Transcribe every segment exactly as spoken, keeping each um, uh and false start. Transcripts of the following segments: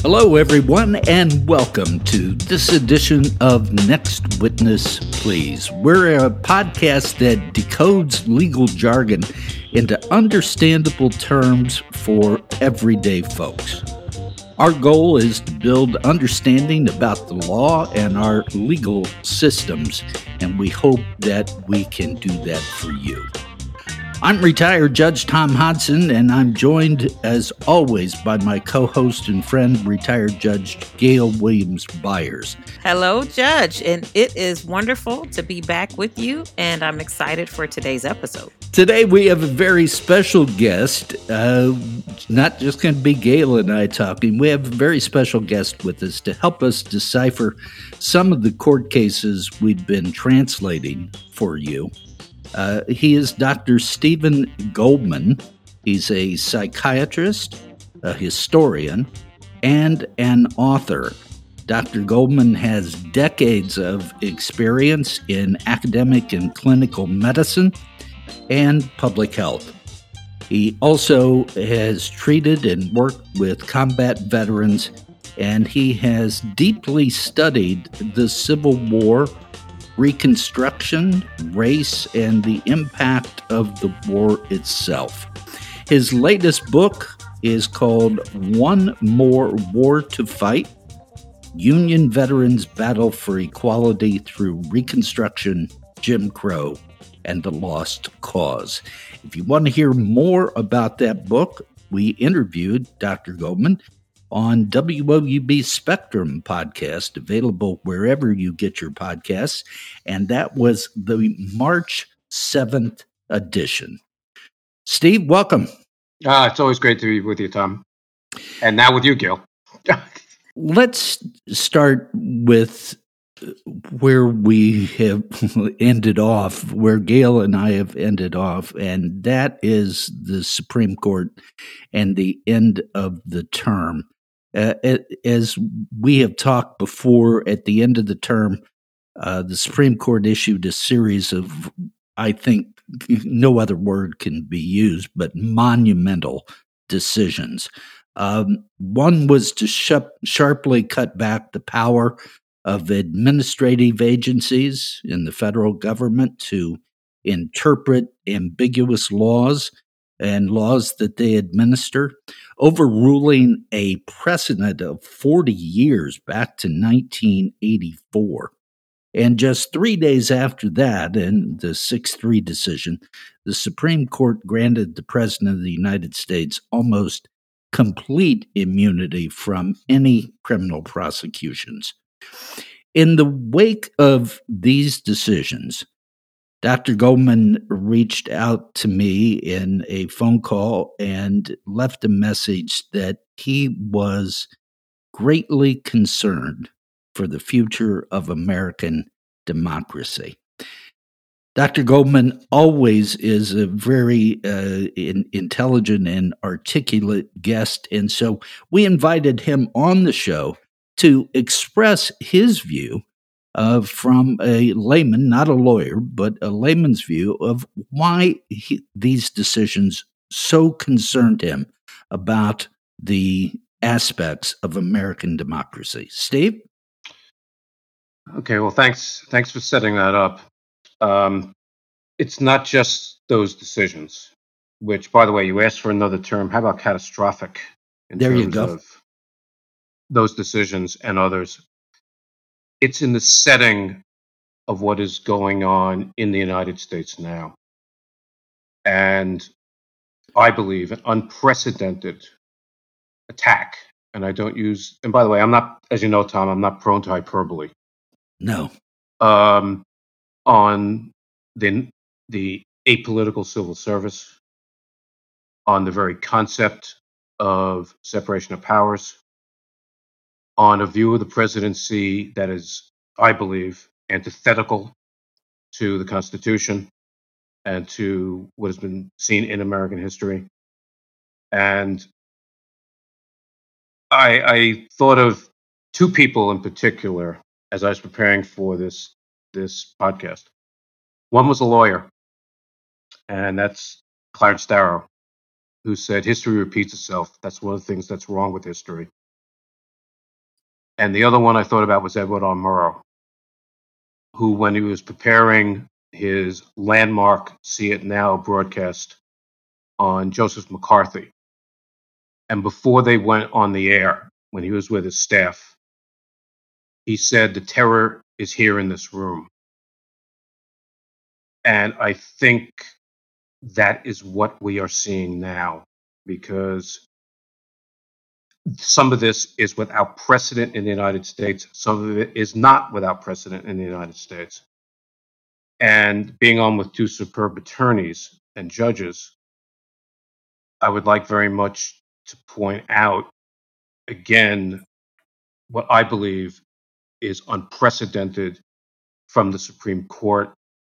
Hello, everyone, and welcome to this edition of Next Witness, Please. We're a podcast that decodes legal jargon into understandable terms for everyday folks. Our goal is to build understanding about the law and our legal systems, and we hope that we can do that for you. I'm retired Judge Tom Hodson, and I'm joined, as always, by my co-host and friend, retired Judge Gail Williams-Byers. Hello, Judge, and it is wonderful to be back with you, and I'm excited for today's episode. Today, we have a very special guest. Uh, not just going to be Gail and I talking. We have a very special guest with us to help us decipher some of the court cases we've been translating for you. Uh, he is Doctor Stephen Goldman. He's a psychiatrist, a historian, and an author. Doctor Goldman has decades of experience in academic and clinical medicine and public health. He also has treated and worked with combat veterans, and he has deeply studied the Civil War, Reconstruction, race, and the impact of the war itself. His latest book is called One More War to Fight: Union Veterans Battle for Equality Through Reconstruction, Jim Crow, and the Lost Cause. If you want to hear more about that book, we interviewed Doctor Goldman on W O U B Spectrum podcast, available wherever you get your podcasts, and that was the March seventh edition. Steve, welcome. Uh, it's always great to be with you, Tom. And now with you, Gil. Let's start with where we have ended off, where Gail and I have ended off, and that is the Supreme Court and the end of the term. Uh, as we have talked before, at the end of the term, uh, the Supreme Court issued a series of, I think, no other word can be used, but monumental decisions. Um, one was to sh- sharply cut back the power of administrative agencies in the federal government to interpret ambiguous laws and laws that they administer, overruling a precedent of forty years back to nineteen eighty-four. And just three days after that, in the six three decision, the Supreme Court granted the President of the United States almost complete immunity from any criminal prosecutions. In the wake of these decisions, Doctor Goldman reached out to me in a phone call and left a message that he was greatly concerned for the future of American democracy. Doctor Goldman always is a very uh, in, intelligent and articulate guest, and so we invited him on the show to express his view Uh, from a layman, not a lawyer, but a layman's view of why he, these decisions so concerned him about the aspects of American democracy. Steve? Okay, well, thanks. Thanks for setting that up. Um, it's not just those decisions, which, by the way, you asked for another term. How about catastrophic in There you terms go. of those decisions and others? It's in the setting of what is going on in the United States now. And I believe an unprecedented attack. And I don't use, and by the way, I'm not, as you know, Tom, I'm not prone to hyperbole. No. Um, on the, the apolitical civil service, on the very concept of separation of powers, on a view of the presidency that is, I believe, antithetical to the Constitution and to what has been seen in American history. And I, I thought of two people in particular as I was preparing for this this podcast. One was a lawyer, and that's Clarence Darrow, who said history repeats itself. That's one of the things that's wrong with history. And the other one I thought about was Edward R. Murrow, who, when he was preparing his landmark See It Now broadcast on Joseph McCarthy, and before they went on the air, when he was with his staff, he said, "The terror is here in this room." And I think that is what we are seeing now, because some of this is without precedent in the United States. Some of it is not without precedent in the United States. And being on with two superb attorneys and judges, I would like very much to point out again what I believe is unprecedented from the Supreme Court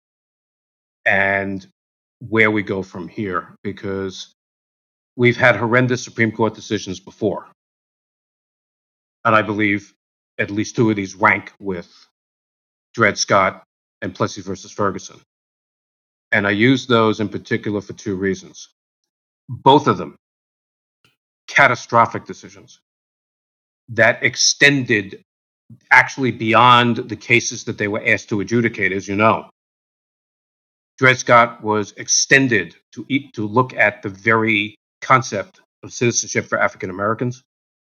and where we go from here, because we've had horrendous Supreme Court decisions before. And I believe at least two of these rank with Dred Scott and Plessy versus Ferguson. And I use those in particular for two reasons. Both of them catastrophic decisions that extended actually beyond the cases that they were asked to adjudicate, as you know. Dred Scott was extended to eat, to look at the very concept of citizenship for African Americans.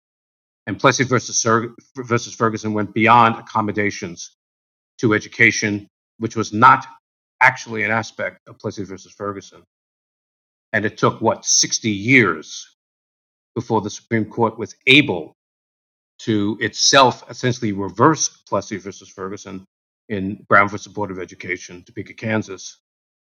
And Plessy versus, versus Ferguson went beyond accommodations to education, which was not actually an aspect of Plessy versus Ferguson. And it took, what, sixty years before the Supreme Court was able to itself essentially reverse Plessy versus Ferguson in Brown versus Board of Education, Topeka, Kansas.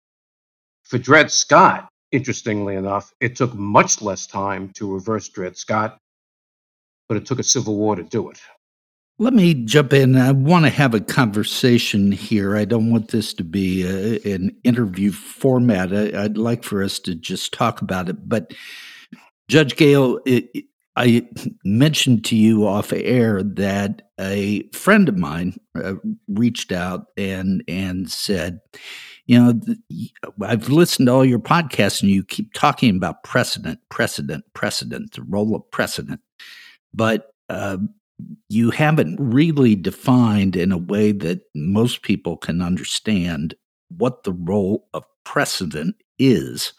For Dred Scott, interestingly enough, it took much less time to reverse Dred Scott, but it took a civil war to do it. Let me jump in. I want to have a conversation here. I don't want this to be a, an interview format. I, I'd like for us to just talk about it. But Judge Gale, it, I mentioned to you off air that a friend of mine uh, reached out and and said, you know, I've listened to all your podcasts and you keep talking about precedent, precedent, precedent, the role of precedent. But uh, you haven't really defined in a way that most people can understand what the role of precedent is.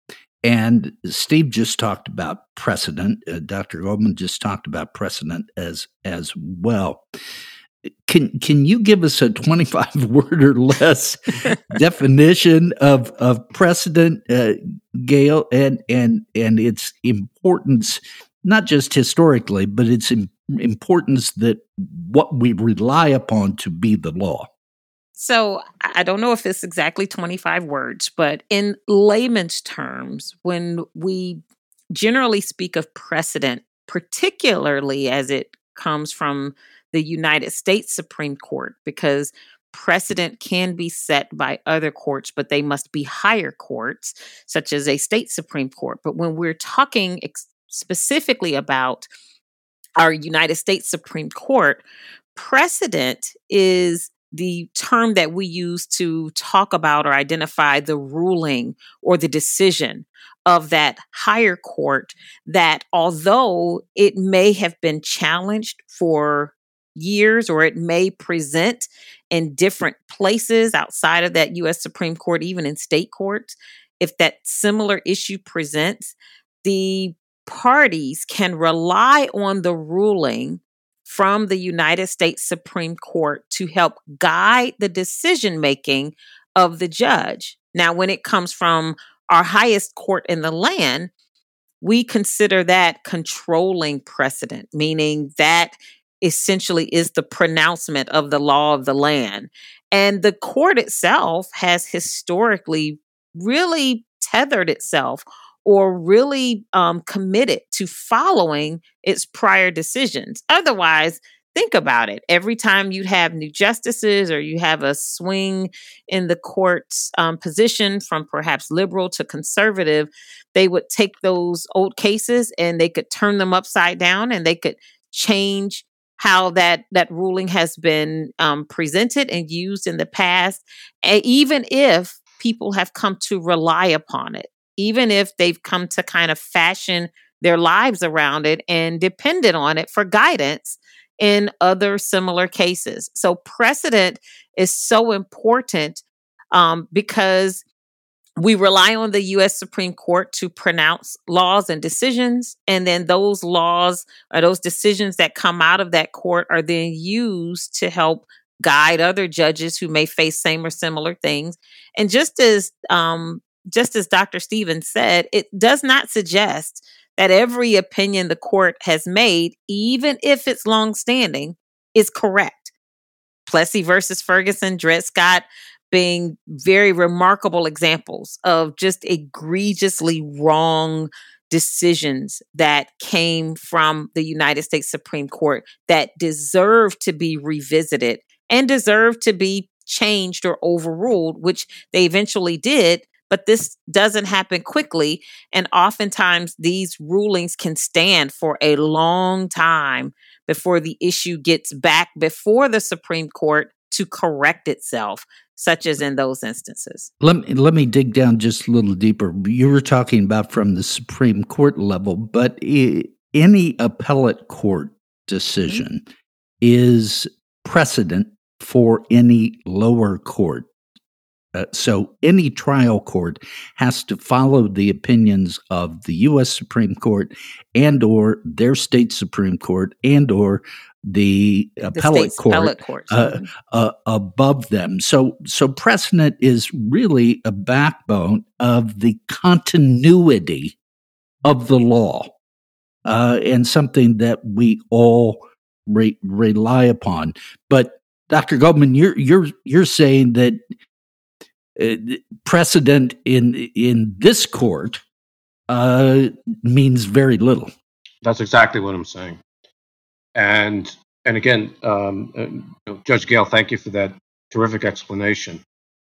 And Steve just talked about precedent. Uh, Doctor Goldman just talked about precedent as as well. Can can you give us a twenty-five word or less definition of of precedent, uh, Gail, and and and its importance, not just historically, but its im- importance that what we rely upon to be the law? So I don't know if it's exactly twenty-five words, but in layman's terms, when we generally speak of precedent, particularly as it comes from the United States Supreme Court, because precedent can be set by other courts, but they must be higher courts, such as a state Supreme Court. But when we're talking ex- specifically about our United States Supreme Court, precedent is the term that we use to talk about or identify the ruling or the decision of that higher court that, although it may have been challenged for years or it may present in different places outside of that U S Supreme Court, even in state courts, if that similar issue presents, the parties can rely on the ruling from the United States Supreme Court to help guide the decision making of the judge. Now, when it comes from our highest court in the land, we consider that controlling precedent, meaning that essentially is the pronouncement of the law of the land. And the court itself has historically really tethered itself or really um, committed to following its prior decisions. Otherwise, think about it. Every time you have new justices or you have a swing in the court's um, position from perhaps liberal to conservative, they would take those old cases and they could turn them upside down and they could change how that that ruling has been um, presented and used in the past, and even if people have come to rely upon it, even if they've come to kind of fashion their lives around it and depended on it for guidance, in other similar cases. So precedent is so important um, because we rely on the U S Supreme Court to pronounce laws and decisions. And then those laws or those decisions that come out of that court are then used to help guide other judges who may face same or similar things. And just as um, just as Doctor Stevens said, it does not suggest that every opinion the court has made, even if it's longstanding, is correct. Plessy versus Ferguson, Dred Scott being very remarkable examples of just egregiously wrong decisions that came from the United States Supreme Court that deserve to be revisited and deserve to be changed or overruled, which they eventually did. But this doesn't happen quickly. And oftentimes these rulings can stand for a long time before the issue gets back before the Supreme Court to correct itself, such as in those instances. Let me, let me dig down just a little deeper. You were talking about from the Supreme Court level, but I- any appellate court decision mm-hmm. is precedent for any lower court. Uh, so any trial court has to follow the opinions of the U S Supreme Court and or their state Supreme Court and or the appellate the court appellate courts. Uh, uh, above them. So, so precedent is really a backbone of the continuity of the law, uh, and something that we all re- rely upon. But Doctor Goldman, you're you're you're saying that uh, precedent in in this court uh, means very little. That's exactly what I'm saying. And and again, um, uh, you know, Judge Gale, thank you for that terrific explanation.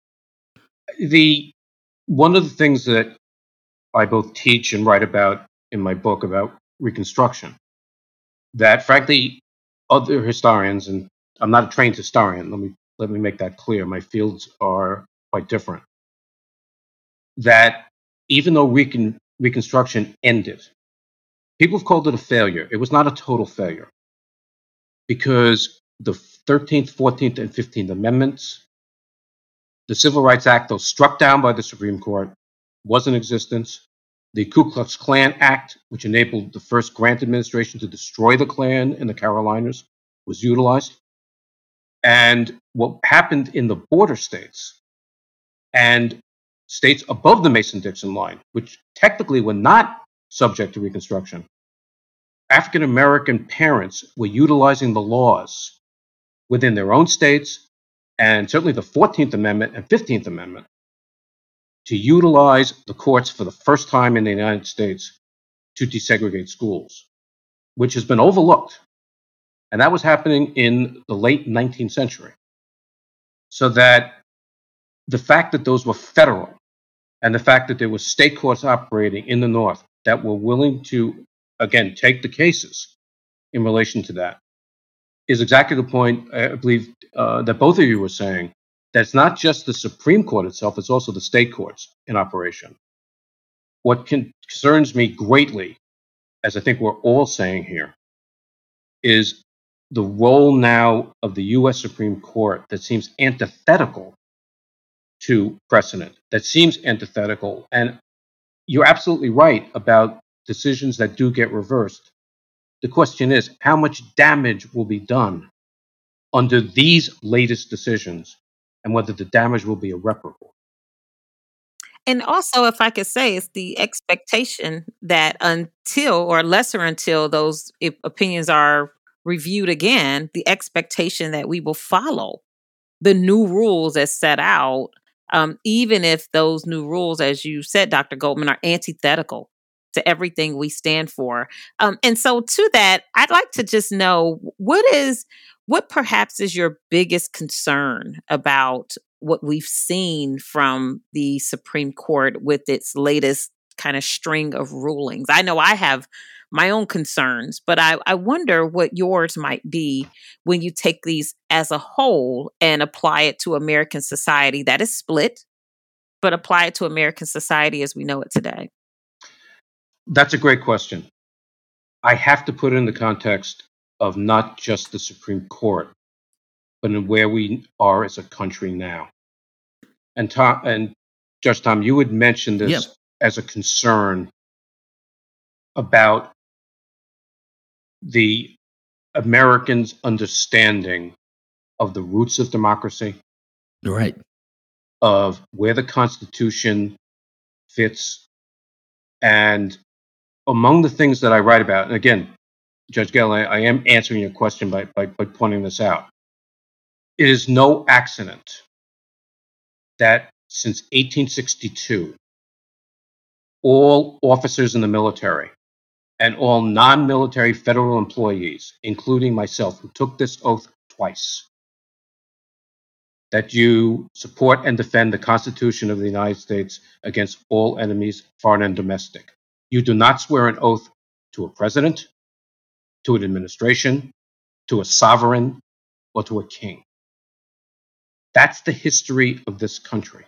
The one of the things that I both teach and write about in my book about Reconstruction, that frankly, other historians, and I'm not a trained historian, let me let me make that clear. My fields are quite different. That even though Recon, Reconstruction ended, people have called it a failure. It was not a total failure, because the thirteenth, fourteenth, and fifteenth Amendments, the Civil Rights Act, though struck down by the Supreme Court, was in existence. The Ku Klux Klan Act, which enabled the first Grant administration to destroy the Klan in the Carolinas, was utilized. And what happened in the border states and states above the Mason-Dixon line, which technically were not subject to Reconstruction, African American parents were utilizing the laws within their own states, and certainly the fourteenth Amendment and fifteenth Amendment, to utilize the courts for the first time in the United States to desegregate schools, which has been overlooked. And that was happening in the late nineteenth century. So that the fact that those were federal, and the fact that there were state courts operating in the North that were willing to, again, take the cases in relation to that, is exactly the point, I believe, uh, that both of you were saying, that it's not just the Supreme Court itself, it's also the state courts in operation. What concerns me greatly, as I think we're all saying here, is the role now of the U S Supreme Court that seems antithetical to precedent, that seems antithetical. And you're absolutely right about decisions that do get reversed. The question is, how much damage will be done under these latest decisions, and whether the damage will be irreparable? And also, if I could say, it's the expectation that until, or lesser until, those opinions are reviewed again, the expectation that we will follow the new rules as set out, um, even if those new rules, as you said, Doctor Goldman, are antithetical to everything we stand for. Um, and so to that, I'd like to just know, what is, what perhaps is your biggest concern about what we've seen from the Supreme Court with its latest kind of string of rulings? I know I have my own concerns, but I, I wonder what yours might be when you take these as a whole and apply it to American society that is split, but apply it to American society as we know it today. That's a great question. I have to put it in the context of not just the Supreme Court, but in where we are as a country now. And Tom, and Judge Tom, you had mentioned this Yep. as a concern about the Americans' understanding of the roots of democracy, Right. of where the Constitution fits. And among the things that I write about, and again, Judge Gale, I, I am answering your question by, by, by pointing this out. It is no accident that since eighteen sixty-two, all officers in the military and all non-military federal employees, including myself, who took this oath twice, that you support and defend the Constitution of the United States against all enemies, foreign and domestic. You do not swear an oath to a president, to an administration, to a sovereign, or to a king. That's the history of this country.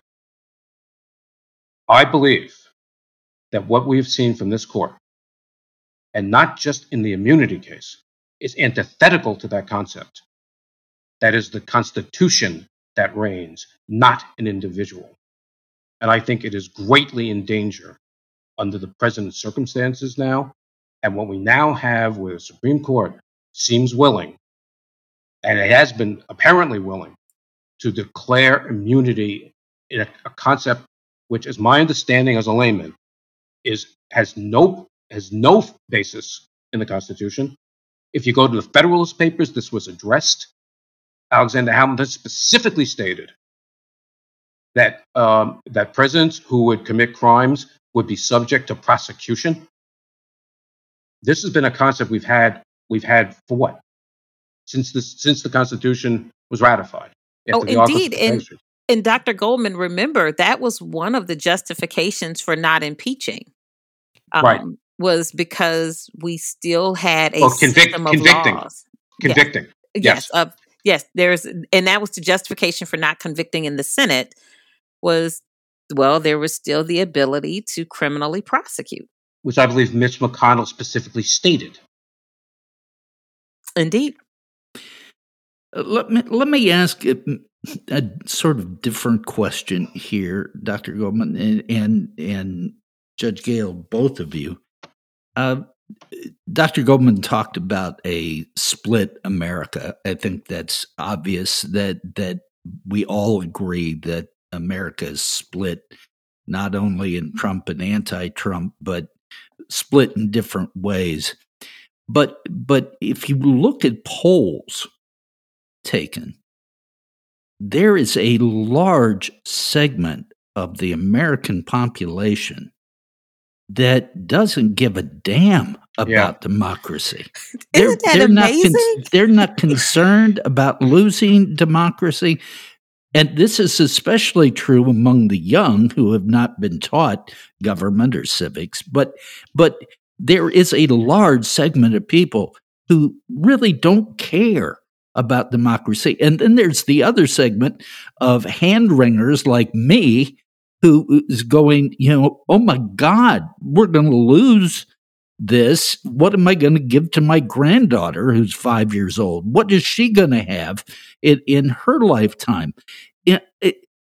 I believe that what we've seen from this court, and not just in the immunity case, is antithetical to that concept. That is the Constitution that reigns, not an individual. And I think it is greatly in danger under the present circumstances now. And what we now have where the Supreme Court seems willing, and it has been apparently willing, to declare immunity in a, a concept which, is my understanding as a layman, is has no has no basis in the Constitution. If you go to the Federalist Papers, this was addressed. Alexander Hamilton specifically stated that um, that presidents who would commit crimes would be subject to prosecution. This has been a concept we've had we've had for what? Since this since the Constitution was ratified. Oh, indeed. And, and Doctor Goldman, remember, that was one of the justifications for not impeaching. Um, right. Was because we still had a well, convict, system of convicting, laws. Convicting. Yes. Yes. Yes. Uh, yes. There's, and that was the justification for not convicting in the Senate was, well, there was still the ability to criminally prosecute. Which I believe Mitch McConnell specifically stated. Indeed. Uh, let me let me ask a, a sort of different question here, Doctor Goldman and and, and Judge Gale, both of you. Uh, Doctor Goldman talked about a split America. I think that's obvious that that we all agree that America is split, not only in Trump and anti-Trump, but split in different ways. But but if you look at polls taken, there is a large segment of the American population that doesn't give a damn about Yeah. democracy. They're, Isn't that they're amazing? Not con- they're not concerned about losing democracy. And this is especially true among the young who have not been taught government or civics. But but there is a large segment of people who really don't care about democracy. And then there's the other segment of hand-wringers like me who is going, you know, oh my God, we're going to lose this. What am I going to give to my granddaughter who's five years old? What is she going to have in, in her lifetime? It, it,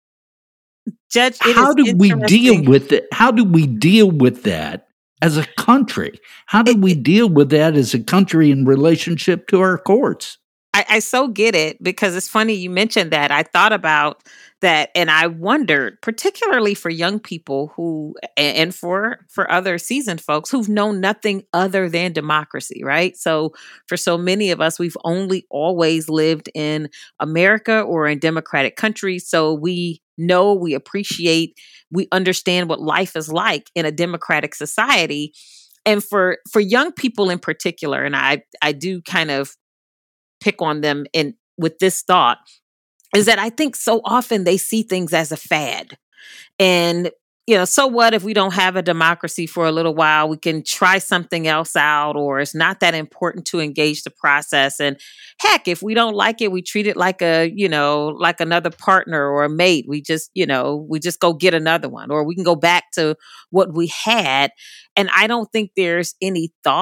Judge, it how is do we deal interesting. with it? How do we deal with that as a country? How do It- we deal with that as a country in relationship to our courts? I, I so get it because it's funny you mentioned that. I thought about that and I wondered, particularly for young people who, a- and for for other seasoned folks who've known nothing other than democracy, right? So for so many of us, we've only always lived in America or in democratic countries. So we know, we appreciate, we understand what life is like in a democratic society. And for for young people in particular, and I I do kind of pick on them in with this thought, is that I think so often they see things as a fad. And, you know, so what if we don't have a democracy for a little while? We can try something else out, or it's not that important to engage the process. And heck, if we don't like it, we treat it like a, you know, like another partner or a mate. We just, you know, we just go get another one, or we can go back to what we had. And I don't think there's any thought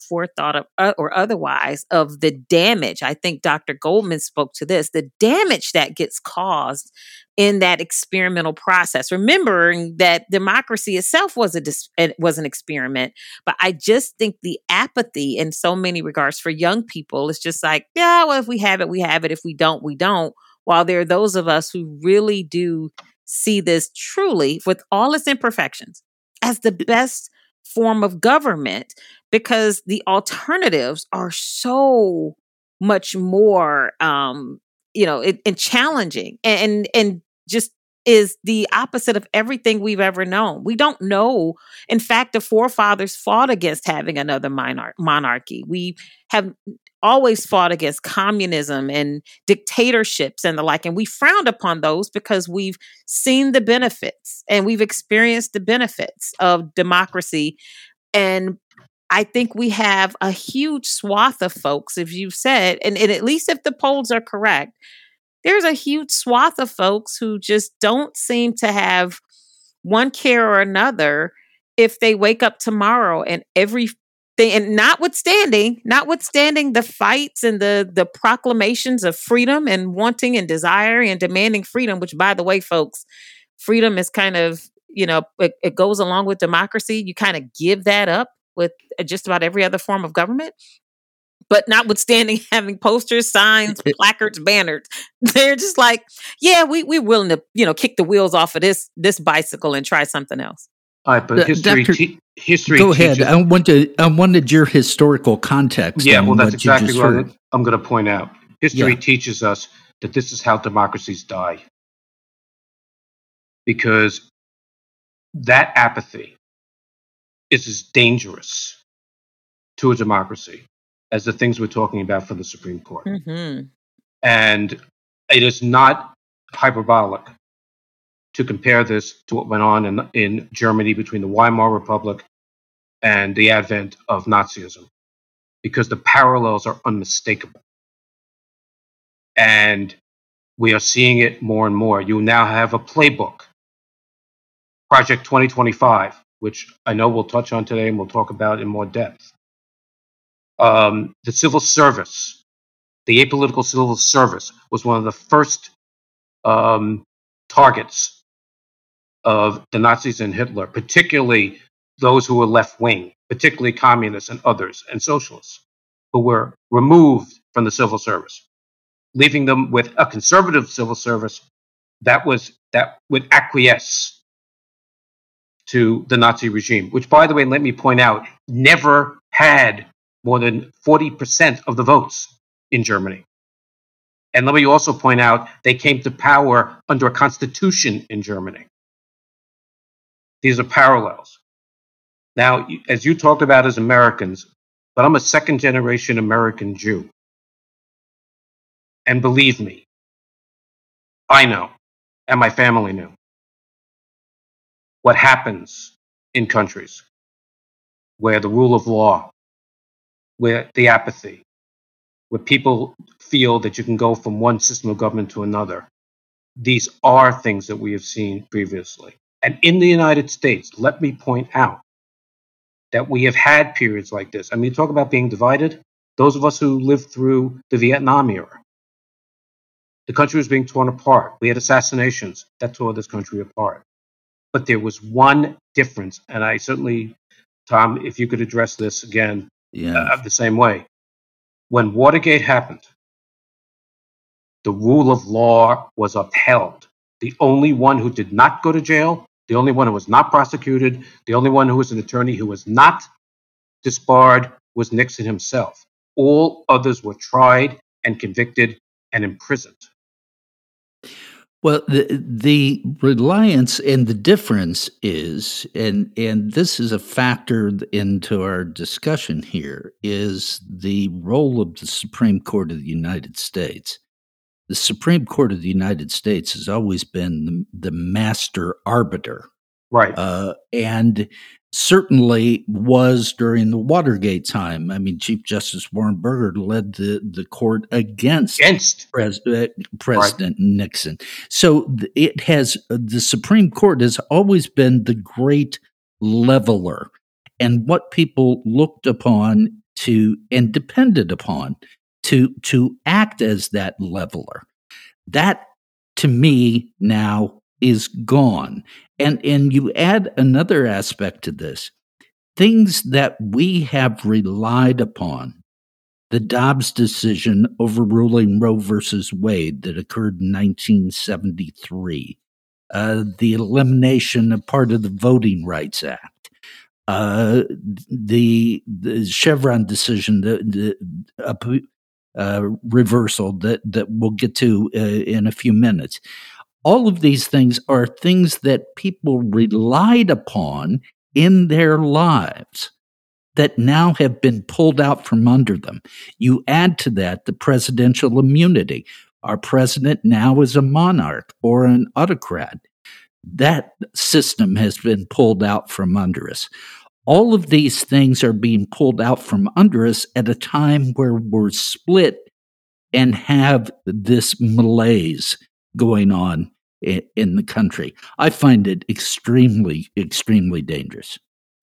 forethought of, uh, or otherwise of the damage. I think Doctor Goldman spoke to this, the damage that gets caused in that experimental process, remembering that democracy itself was a dis- it was an experiment. But I just think the apathy in so many regards for young people is just like, yeah, well, if we have it, we have it. If we don't, we don't. While there are those of us who really do see this truly, with all its imperfections, as the best form of government, because the alternatives are so much more, um, you know, it, and challenging, and and just is the opposite of everything we've ever known. We don't know. In fact, the forefathers fought against having another monarch- monarchy. We have always fought against communism and dictatorships and the like. And we frowned upon those because we've seen the benefits and we've experienced the benefits of democracy. And I think we have a huge swath of folks, if you've said, and, and at least if the polls are correct, there's a huge swath of folks who just don't seem to have one care or another if they wake up tomorrow and every and notwithstanding, notwithstanding the fights and the the proclamations of freedom and wanting and desiring and demanding freedom, which, by the way, folks, freedom is kind of, you know, it, it goes along with democracy. You kind of give that up with just about every other form of government. But notwithstanding having posters, signs, placards, banners, they're just like, yeah, we we're willing to, you know, kick the wheels off of this this bicycle and try something else. All right, but history, Doctor te- history. Go teaches, ahead. I wanted I wanted your historical context. Yeah, on well, that's what exactly you just what heard. I'm going to point out. History Yeah. teaches us that this is how democracies die, because that apathy is as dangerous to a democracy as the things we're talking about for the Supreme Court. Mm-hmm. And it is not hyperbolic to compare this to what went on in, in Germany between the Weimar Republic and the advent of Nazism, because the parallels are unmistakable. And we are seeing it more and more. You now have a playbook, Project twenty twenty-five, which I know we'll touch on today and we'll talk about in more depth. Um, the civil service, the apolitical civil service, was one of the first um, targets of the Nazis and Hitler, particularly those who were left-wing, particularly communists and others, and socialists, who were removed from the civil service, leaving them with a conservative civil service that was that would acquiesce to the Nazi regime, which, by the way, let me point out, never had more than forty percent of the votes in Germany. And let me also point out, they came to power under a constitution in Germany. These are parallels. Now, as you talked about as Americans, but I'm a second generation American Jew. And believe me, I know, and my family knew, what happens in countries where the rule of law, where the apathy, where people feel that you can go from one system of government to another. These are things that we have seen previously. And in the United States, let me point out that we have had periods like this. I mean, talk about being divided. Those of us who lived through the Vietnam era, the country was being torn apart. We had assassinations that tore this country apart. But there was one difference, and I certainly, Tom, if you could address this again, Yeah. uh, the same way. When Watergate happened, the rule of law was upheld. The only one who did not go to jail, the only one who was not prosecuted, the only one who was an attorney who was not disbarred was Nixon himself. All others were tried and convicted and imprisoned. Well, the the reliance and the difference is, and and this is a factor into our discussion here, is the role of the Supreme Court of the United States. The Supreme Court of the United States has always been the, the master arbiter, Right. uh, and certainly was during the Watergate time. I mean, Chief Justice Warren Burger led the, the court against, Against. Pres- uh, President Nixon. So th- it has, uh, the Supreme Court has always been the great leveler. And what people looked upon to and depended upon to to act as that leveler. That, to me, now is gone. And and you add another aspect to this. Things that we have relied upon, the Dobbs decision overruling Roe versus Wade that occurred in nineteen seventy-three, uh, the elimination of part of the Voting Rights Act, uh, the, the Chevron decision, the, the uh, uh, reversal that, that we'll get to uh, in a few minutes. All of these things are things that people relied upon in their lives that now have been pulled out from under them. You add to that the presidential immunity. Our president now is a monarch or an autocrat. That system has been pulled out from under us. All of these things are being pulled out from under us at a time where we're split and have this malaise going on in, in the country. I find it extremely, extremely dangerous.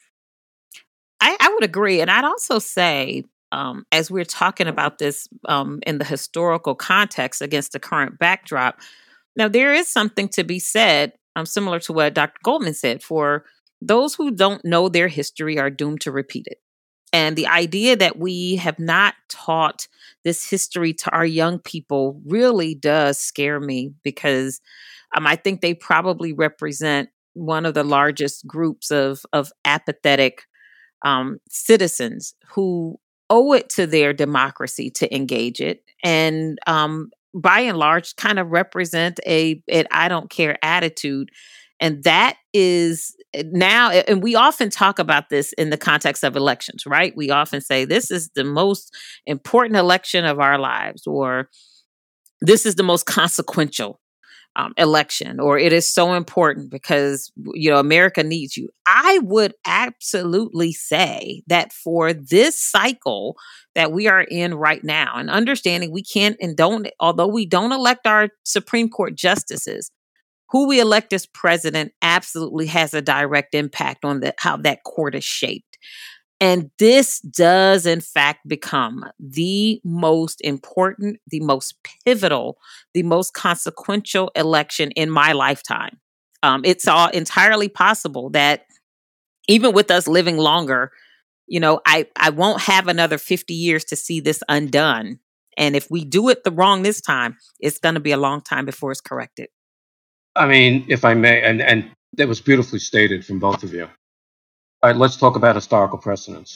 I, I would agree. And I'd also say, um, as we're talking about this um, in the historical context against the current backdrop, now there is something to be said, um, similar to what Doctor Goldman said, for those who don't know their history are doomed to repeat it. And the idea that we have not taught this history to our young people really does scare me, because um, I think they probably represent one of the largest groups of, of apathetic um, citizens who owe it to their democracy to engage it. And um, by and large, kind of represent a an I don't care attitude. And that is now, and we often talk about this in the context of elections, right? We often say this is the most important election of our lives, or this is the most consequential um, election, or it is so important because, you know, America needs you. I would absolutely say that for this cycle that we are in right now, and understanding we can't and don't, although we don't elect our Supreme Court justices, who we elect as president absolutely has a direct impact on the, how that court is shaped. And this does, in fact, become the most important, the most pivotal, the most consequential election in my lifetime. Um, it's all entirely possible that even with us living longer, you know, I, I won't have another fifty years to see this undone. And if we do it the wrong this time, it's going to be a long time before it's corrected. I mean, if I may, and, and that was beautifully stated from both of you. All right, let's talk about historical precedents.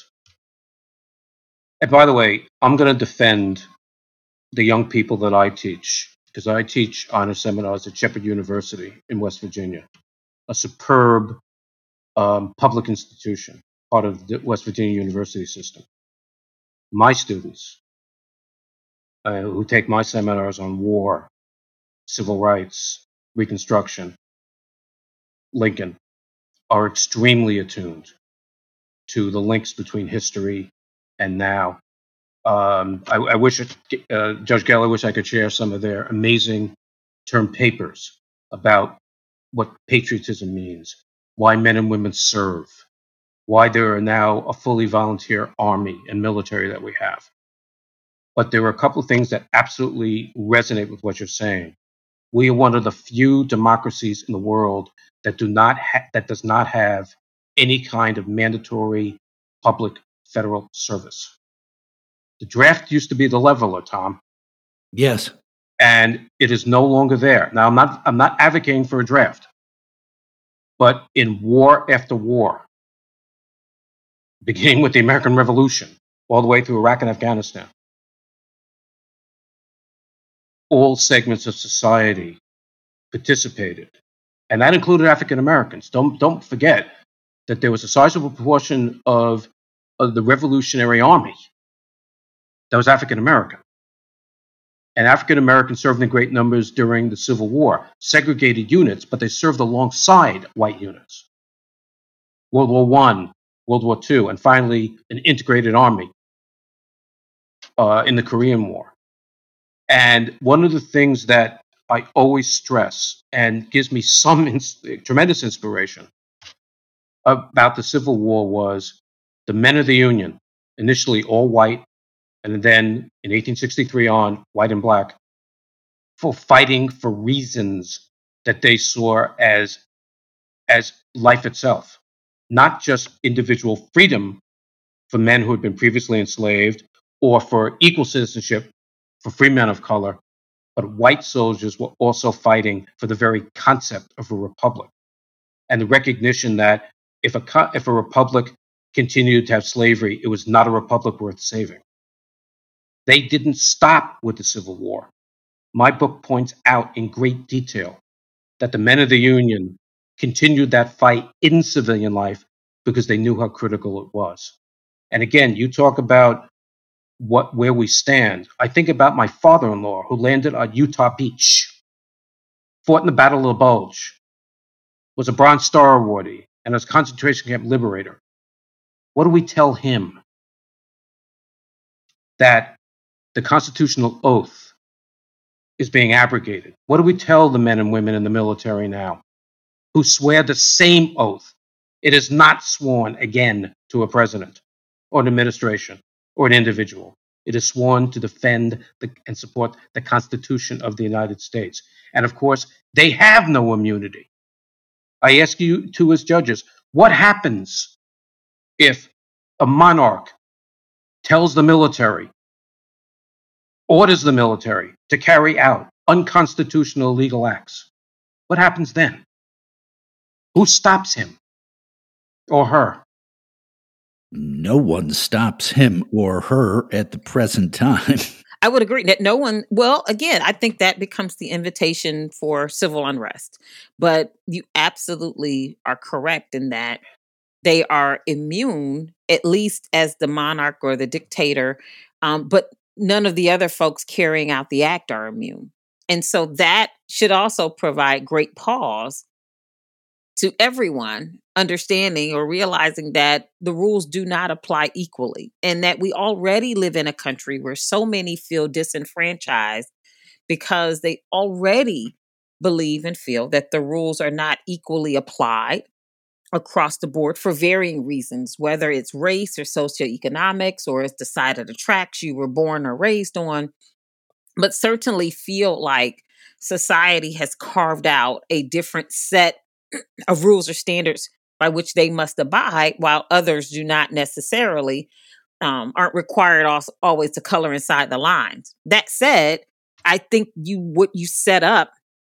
And by the way, I'm going to defend the young people that I teach, because I teach honor seminars at Shepherd University in West Virginia, a superb um, public institution, part of the West Virginia University system. My students uh, who take my seminars on war, civil rights, Reconstruction, Lincoln, are extremely attuned to the links between history and now. Um, I, I wish, it, uh, Judge Gehl, I wish I could share some of their amazing term papers about what patriotism means, why men and women serve, why there are now a fully volunteer army and military that we have. But there are a couple of things that absolutely resonate with what you're saying. We are one of the few democracies in the world that do not ha- that does not have any kind of mandatory public federal service. The draft used to be the leveler, Tom. Yes. And it is no longer there. Now, I'm not I'm not advocating for a draft, but in war after war, beginning with the American Revolution, all the way through Iraq and Afghanistan, all segments of society participated, and that included African Americans. Don't don't forget that there was a sizable proportion of, of the Revolutionary Army that was African American. And African Americans served in great numbers during the Civil War, segregated units, but they served alongside white units. World War One, World War Two, and finally an integrated army uh, in the Korean War. And one of the things that I always stress and gives me some ins- tremendous inspiration about the Civil War was the men of the Union initially all white, and then in eighteen sixty-three on, white and black, for fighting for reasons that they saw as as life itself, not just individual freedom for men who had been previously enslaved or for equal citizenship for free men of color, but white soldiers were also fighting for the very concept of a republic and the recognition that if a co- if a republic continued to have slavery, it was not a republic worth saving. They didn't stop with the Civil War. My book points out in great detail that the men of the Union continued that fight in civilian life because they knew how critical it was. And again, you talk about what where we stand. I think about my father-in-law who landed on Utah Beach, fought in the Battle of the Bulge, was a Bronze Star awardee, and was a concentration camp liberator. What do we tell him? That the constitutional oath is being abrogated. What do we tell the men and women in the military now who swear the same oath? It is not sworn again to a president or an administration or an individual. It is sworn to defend the, and support the Constitution of the United States. And of course, they have no immunity. I ask you two as judges, what happens if a monarch tells the military, orders the military to carry out unconstitutional legal acts? What happens then? Who stops him or her? No one stops him or her at the present time. I would agree that no one, well, again, I think that becomes the invitation for civil unrest. But you absolutely are correct in that they are immune, at least as the monarch or the dictator, um, but none of the other folks carrying out the act are immune. And so that should also provide great pause to everyone understanding or realizing that the rules do not apply equally and that we already live in a country where so many feel disenfranchised because they already believe and feel that the rules are not equally applied across the board for varying reasons, whether it's race or socioeconomics or it's the side of the tracks you were born or raised on, but certainly feel like society has carved out a different set of rules or standards by which they must abide, while others do not necessarily um, aren't required also, always to color inside the lines. That said, I think you what you set up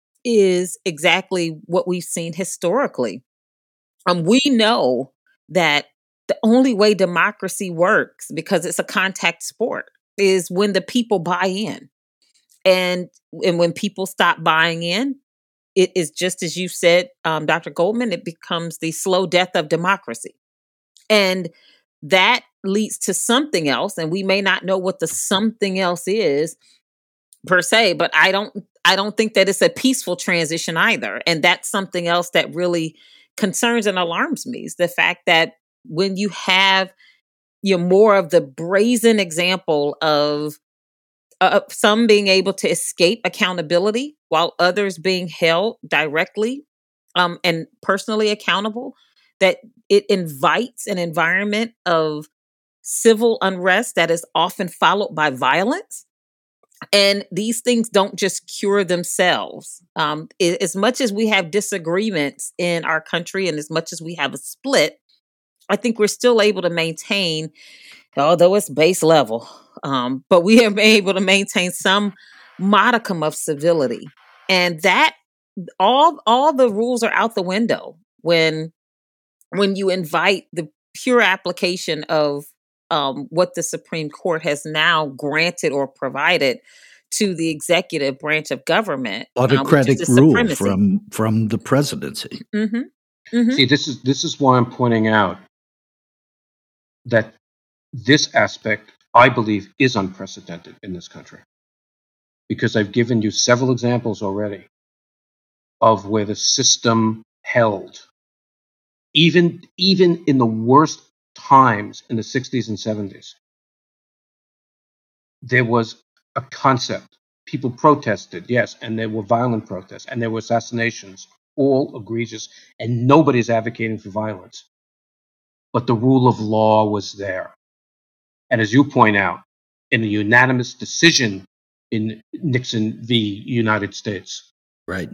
is exactly what we've seen historically. Um, we know that the only way democracy works, because it's a contact sport, is when the people buy in. And and when people stop buying in, it is just as you said, um, Doctor Goldman, it becomes the slow death of democracy. And that leads to something else. And we may not know what the something else is per se, but I don't I don't think that it's a peaceful transition either. And that's something else that really concerns and alarms me, is the fact that when you have you know, more of the brazen example of uh, some being able to escape accountability while others being held directly um, and personally accountable, that it invites an environment of civil unrest that is often followed by violence. And these things don't just cure themselves. Um, i- as much as we have disagreements in our country and as much as we have a split, I think we're still able to maintain, although it's base level, um, but we have been able to maintain some modicum of civility. And that all all the rules are out the window when when you invite the pure application of um, what the Supreme Court has now granted or provided to the executive branch of government, um, which is Autocratic the rule supremacy. from from the presidency. hmm hmm See, this is this is why I'm pointing out that this aspect, I believe, is unprecedented in this country. Because I've given you several examples already of where the system held, even even in the worst times in the sixties and seventies. There was a concept. People protested, yes, and there were violent protests, and there were assassinations, all egregious, and nobody's advocating for violence. But the rule of law was there. and as you point out, in a unanimous decision in Nixon v. United States. Right.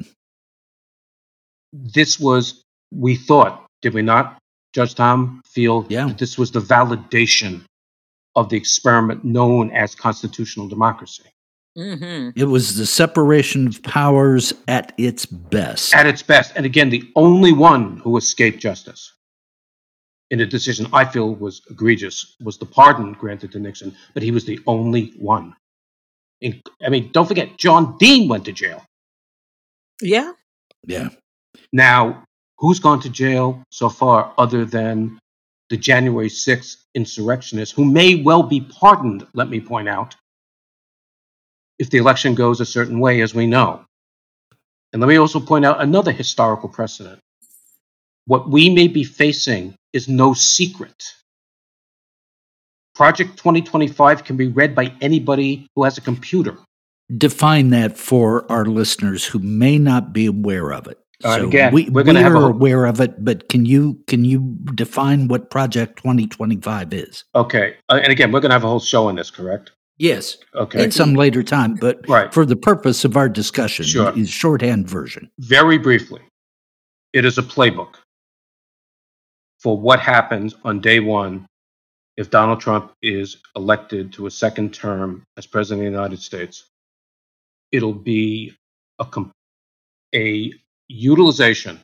This was, we thought, did we not, Judge Tom, feel Yeah. that this was the validation of the experiment known as constitutional democracy? Mm-hmm. It was the separation of powers at its best. At its best. And again, the only one who escaped justice in a decision I feel was egregious was the pardon granted to Nixon, but he was the only one. In, I mean, don't forget, John Dean went to jail. Yeah. Yeah. Now, who's gone to jail so far other than the January sixth insurrectionists, who may well be pardoned, let me point out, if the election goes a certain way, as we know. And let me also point out another historical precedent. What we may be facing is no secret. Project twenty twenty-five can be read by anybody who has a computer. Define that for our listeners who may not be aware of it. All right, so again, we, we're gonna we have are a- aware of it, but can you can you define what Project twenty twenty-five is? Okay. Uh, and again, we're going to have a whole show on this, correct? Yes. Okay. At some later time, but Right. for the purpose of our discussion, Sure. is shorthand version. Very briefly, it is a playbook for what happens on day one if Donald Trump is elected to a second term as president of the United States. It'll be a, com- a utilization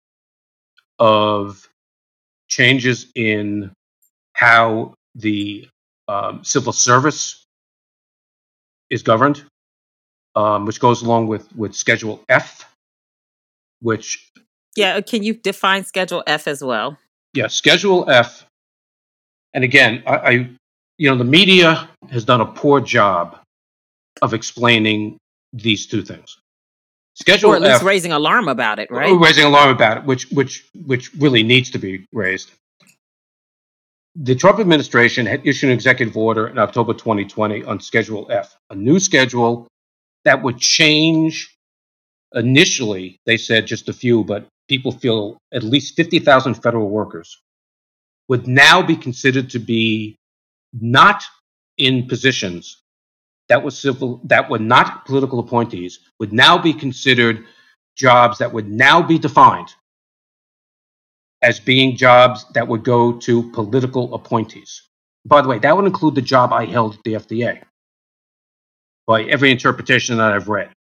of changes in how the um, civil service is governed, um, which goes along with, with Schedule F, which, Yeah. Can you define Schedule F as well? yeah, Schedule F. And again, I, I, you know, the media has done a poor job of explaining these two things. Schedule Or at least F, raising alarm about it, right? raising alarm about it, which which which really needs to be raised. The Trump administration had issued an executive order in October twenty twenty on Schedule F, a new schedule that would change. Initially, they said just a few, but people feel at least fifty thousand federal workers would now be considered to be not in positions that were civil, that were not political appointees, would now be considered jobs that would now be defined as being jobs that would go to political appointees. By the way, that would include the job I held at the F D A, by every interpretation that I've read.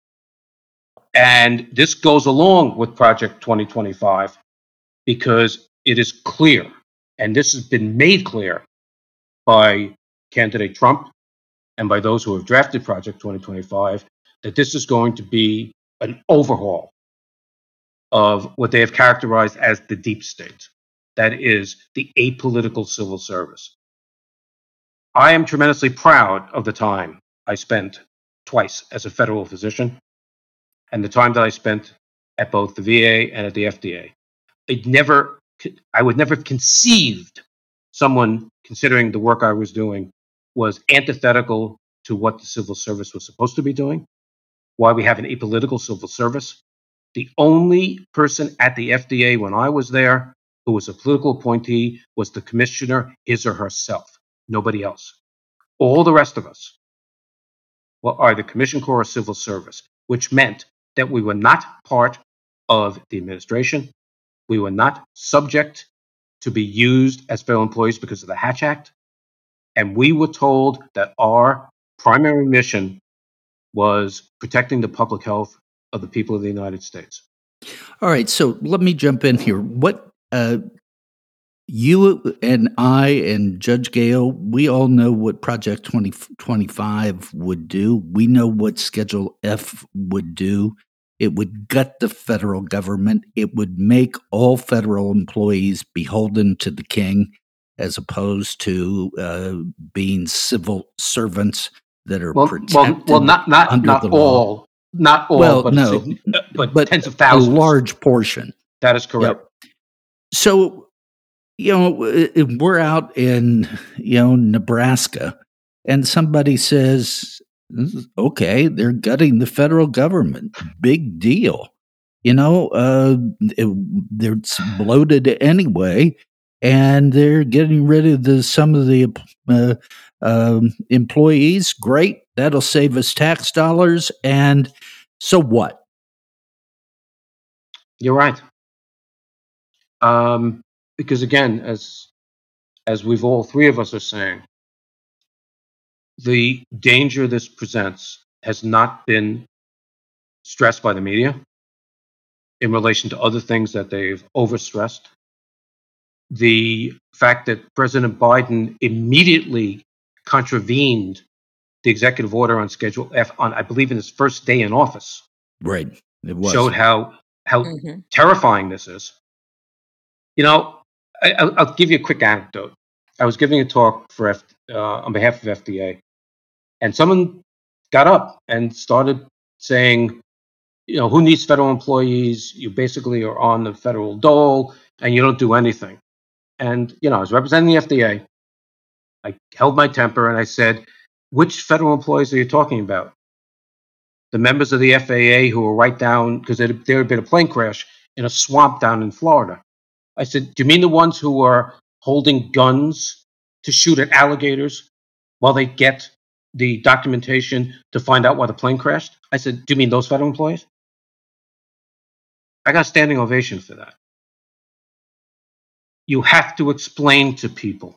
And this goes along with Project twenty twenty-five because it is clear, and this has been made clear by candidate Trump and by those who have drafted Project twenty twenty-five, that this is going to be an overhaul of what they have characterized as the deep state. That is the apolitical civil service. I am tremendously proud of the time I spent twice as a federal physician and the time that I spent at both the V A and at the F D A. I'd never, I would never have conceived someone considering the work I was doing was antithetical to what the civil service was supposed to be doing, why we have an apolitical civil service. The only person at the F D A when I was there who was a political appointee was the commissioner, his or herself, nobody else. All the rest of us were either Commission Corps or civil service, which meant that we were not part of the administration. We were not subject to be used as federal employees because of the Hatch Act. And we were told that our primary mission was protecting the public health of the people of the United States. All right, so let me jump in here. What uh, you and I and Judge Gale, we all know what Project twenty twenty-five would do. We know what Schedule F would do. It would gut the federal government. It would make all federal employees beholden to the king, as opposed to uh, being civil servants that are Well, protected well, well, not not under not the law. all, not all, Well, but, no, sig- uh, but, but tens of a thousands. large portion. That is correct. Yep. So, you know, we're out in, you know, Nebraska, and somebody says, okay, they're gutting the federal government. Big deal. You know, uh, it, it's bloated anyway. and they're getting rid of the some of the uh, um, employees. Great, that'll save us tax dollars. And so what? You're right. Um, because again, as as we've all three of us are saying, the danger this presents has not been stressed by the media in relation to other things that they've overstressed. The fact that President Biden immediately contravened the executive order on Schedule F on, I believe, in his first day in office, Right, it was. showed how how Mhm. terrifying this is. You know, I, I'll, I'll give you a quick anecdote. I was giving a talk for F, uh, on behalf of F D A, and someone got up and started saying, you know, who needs federal employees? You basically are on the federal dole, and you don't do anything. And you know, I was representing the F D A. I held my temper and I said, which federal employees are you talking about? The members of the F A A who were right down, because there had been a plane crash in a swamp down in Florida. I said, do you mean the ones who are holding guns to shoot at alligators while they get the documentation to find out why the plane crashed? I said, do you mean those federal employees? I got a standing ovation for that. You have to explain to people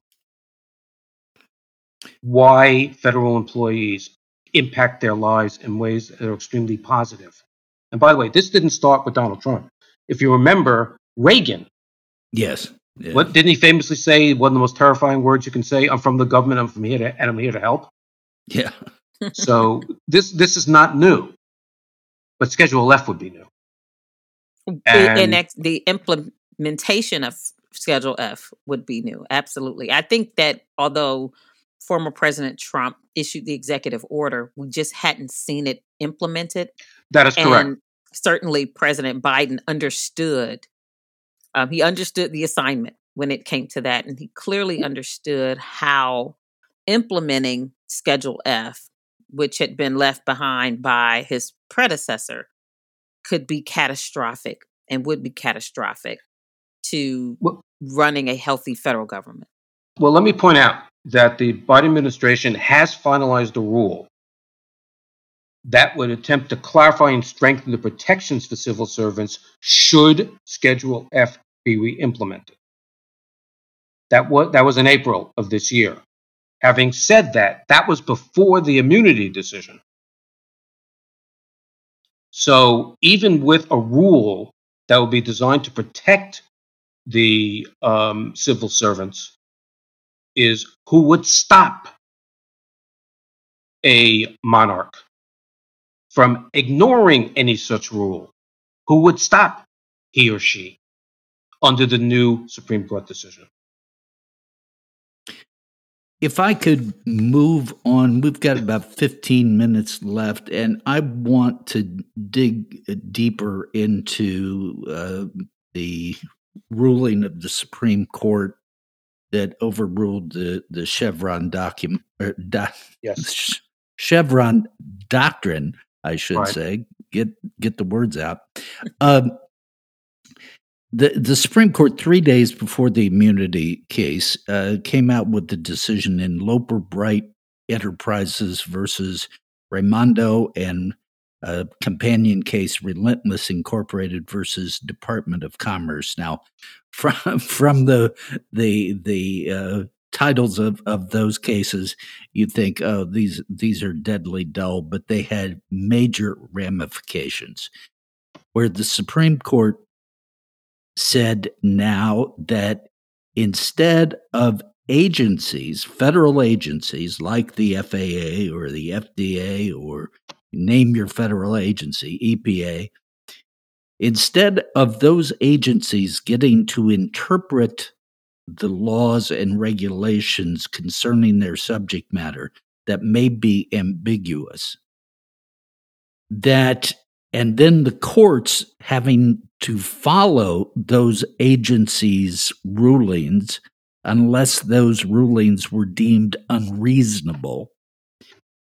why federal employees impact their lives in ways that are extremely positive. And by the way, this didn't start with Donald Trump. If you remember, Reagan, Yes. Yeah. what didn't he famously say? One of the most terrifying words you can say: "I'm from the government. I'm from here to, and I'm here to help." Yeah. So this this is not new, but Schedule F would be new. and And ex- the implementation of Schedule F would be new. Absolutely. I think that although former President Trump issued the executive order, we just hadn't seen it implemented. that is correct. And certainly President Biden understood, um, he understood the assignment when it came to that. And he clearly understood how implementing Schedule F, which had been left behind by his predecessor, could be catastrophic and would be catastrophic to Well, running a healthy federal government. well, let me point out that the Biden administration has finalized a rule that would attempt to clarify and strengthen the protections for civil servants should Schedule F be re-implemented. That was, that was in April of this year. Having said that, that was before the immunity decision. So even with a rule that would be designed to protect the um, civil servants, is who would stop a monarch from ignoring any such rule? Who would stop he or she under the new Supreme Court decision? If I could move on, we've got about fifteen minutes left, and I want to dig deeper into uh, the ruling of the Supreme Court that overruled the, the Chevron document, or do, Yes. Chevron doctrine, I should Right. say. Get get the words out. Um, The, the Supreme Court, three days before the immunity case, uh, came out with the decision in Loper Bright Enterprises versus Raimondo and a companion case, Relentless Incorporated versus Department of Commerce. Now, from from the the the uh, titles of, of those cases, you think, oh, these these are deadly dull, but they had major ramifications. Where the Supreme Court said now that instead of agencies, federal agencies like the F A A or the F D A or name your federal agency, E P A, instead of those agencies getting to interpret the laws and regulations concerning their subject matter that may be ambiguous, that and then the courts having to follow those agencies' rulings unless those rulings were deemed unreasonable.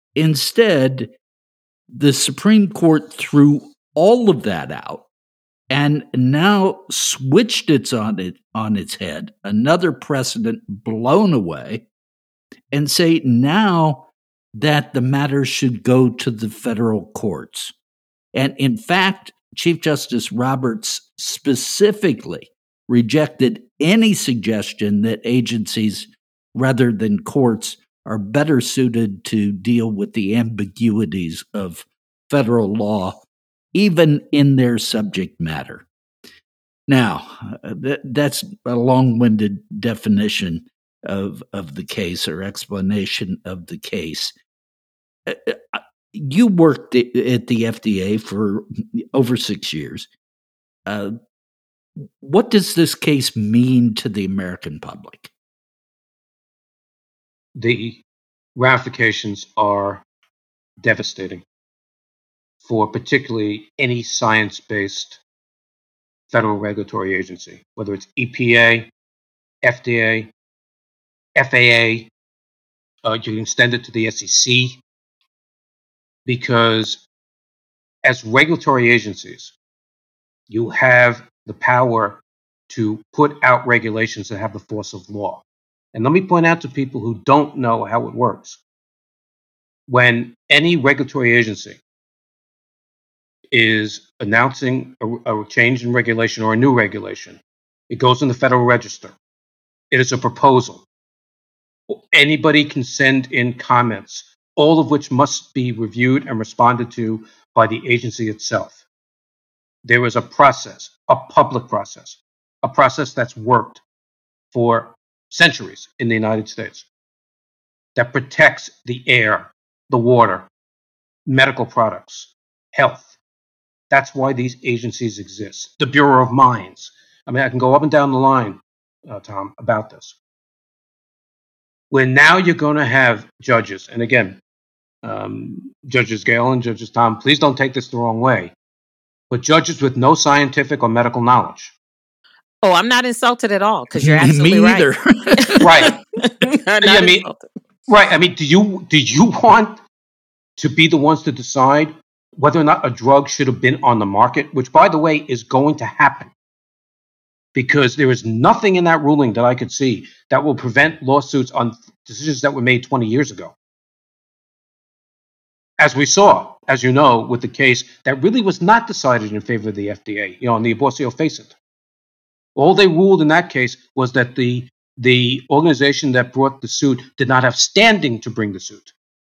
Instead, the Supreme Court threw all of that out and now switched it on it on its head, another precedent blown away, and say now that the matter should go to the federal courts. And in fact, Chief Justice Roberts specifically rejected any suggestion that agencies, rather than courts, are better suited to deal with the ambiguities of federal law, even in their subject matter. Now, that, that's a long-winded definition of, of the case or explanation of the case. You worked at the F D A for over six years. Uh, what does this case mean to the American public? The ramifications are devastating for particularly any science-based federal regulatory agency, whether it's E P A, F D A, F A A, uh, you can extend it to the S E C, because as regulatory agencies, you have the power to put out regulations that have the force of law. And let me point out to people who don't know how it works. When any regulatory agency is announcing a, a change in regulation or a new regulation, it goes in the Federal Register. It is a proposal. Anybody can send in comments, all of which must be reviewed and responded to by the agency itself. There is a process, a public process, a process that's worked for centuries in the United States that protects the air, the water, medical products, health. That's why these agencies exist. The Bureau of Mines. I mean, I can go up and down the line, uh, Tom, about this. When now you're going to have judges, and again, um, Judges Gale and Judges Tom, please don't take this the wrong way, but judges with no scientific or medical knowledge. Oh, I'm not insulted at all, because you're absolutely Me right. either. Right. I'm not I mean, insulted. right. I mean, do you do you want to be the ones to decide whether or not a drug should have been on the market, which, by the way, is going to happen? Because there is nothing in that ruling that I could see that will prevent lawsuits on decisions that were made twenty years ago. As we saw, as you know, with the case that really was not decided in favor of the F D A, you know, on the aborcio-facient. All they ruled in that case was that the the organization that brought the suit did not have standing to bring the suit.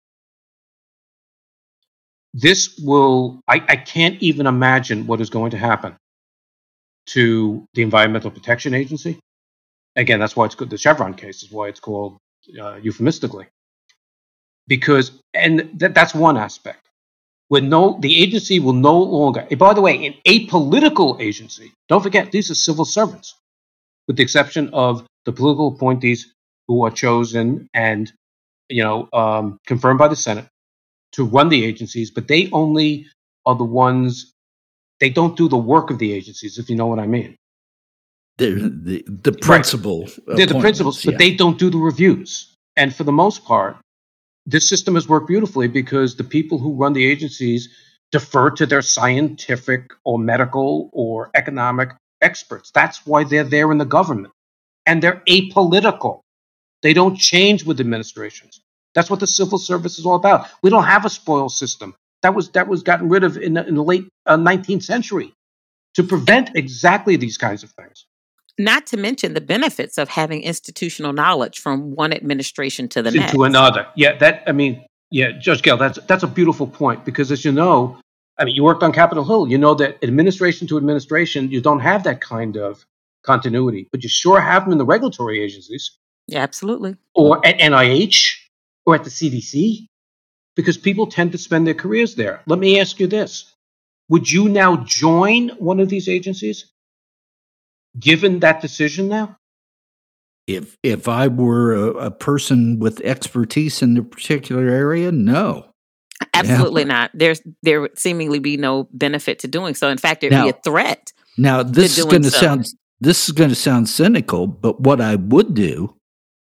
This will, I, I can't even imagine what is going to happen to the Environmental Protection Agency. Again, that's why it's good. The Chevron case is why it's called uh, euphemistically. Because, and th- that's one aspect. When no, the agency will no longer, and by the way, an apolitical agency, don't forget, these are civil servants, with the exception of the political appointees who are chosen and, you know, um, confirmed by the Senate to run the agencies, but they only are the ones, they don't do the work of the agencies, if you know what I mean. They're the, the principal. Right. They're the principals, but yeah. they don't do the reviews. And for the most part, this system has worked beautifully because the people who run the agencies defer to their scientific or medical or economic experts. That's why they're there in the government. And they're apolitical. They don't change with administrations. That's what the civil service is all about. We don't have a spoil system. That was that was gotten rid of in the, in the late uh, nineteenth century to prevent exactly these kinds of things. Not to mention the benefits of having institutional knowledge from one administration to the to, next. To another. Yeah, that, I mean, yeah, Judge Gale, that's, that's a beautiful point because as you know, I mean, you worked on Capitol Hill, you know that administration to administration, you don't have that kind of continuity, but you sure have them in the regulatory agencies. Yeah, absolutely. Or at N I H or at the C D C, because people tend to spend their careers there. Let me ask you this. Would you now join one of these agencies, given that decision now? If if I were a, a person with expertise in the particular area, no. Absolutely Yeah. not. There's there would seemingly be no benefit to doing so. In fact, it'd Now- be a threat. Now this to is doing going to so. sound this is going to sound cynical, but what I would do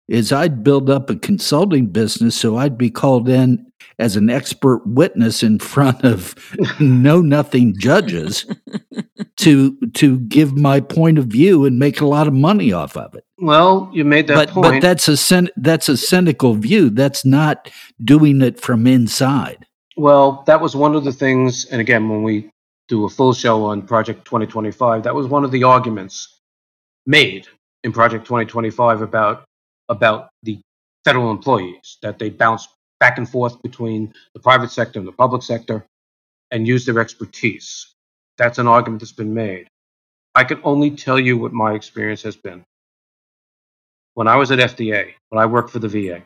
is I'd build up a consulting business so I'd be called in as an expert witness in front of know-nothing judges to to give my point of view and make a lot of money off of it. Well, you made that But point. but that's a cyn- that's a cynical view. That's not doing it from inside. Well, that was one of the things, and again, when we do a full show on Project twenty twenty-five, that was one of the arguments made in Project twenty twenty-five about about the federal employees, that they bounce back and forth between the private sector and the public sector and use their expertise. That's an argument that's been made. I can only tell you what my experience has been. When I was at F D A, when I worked for the V A,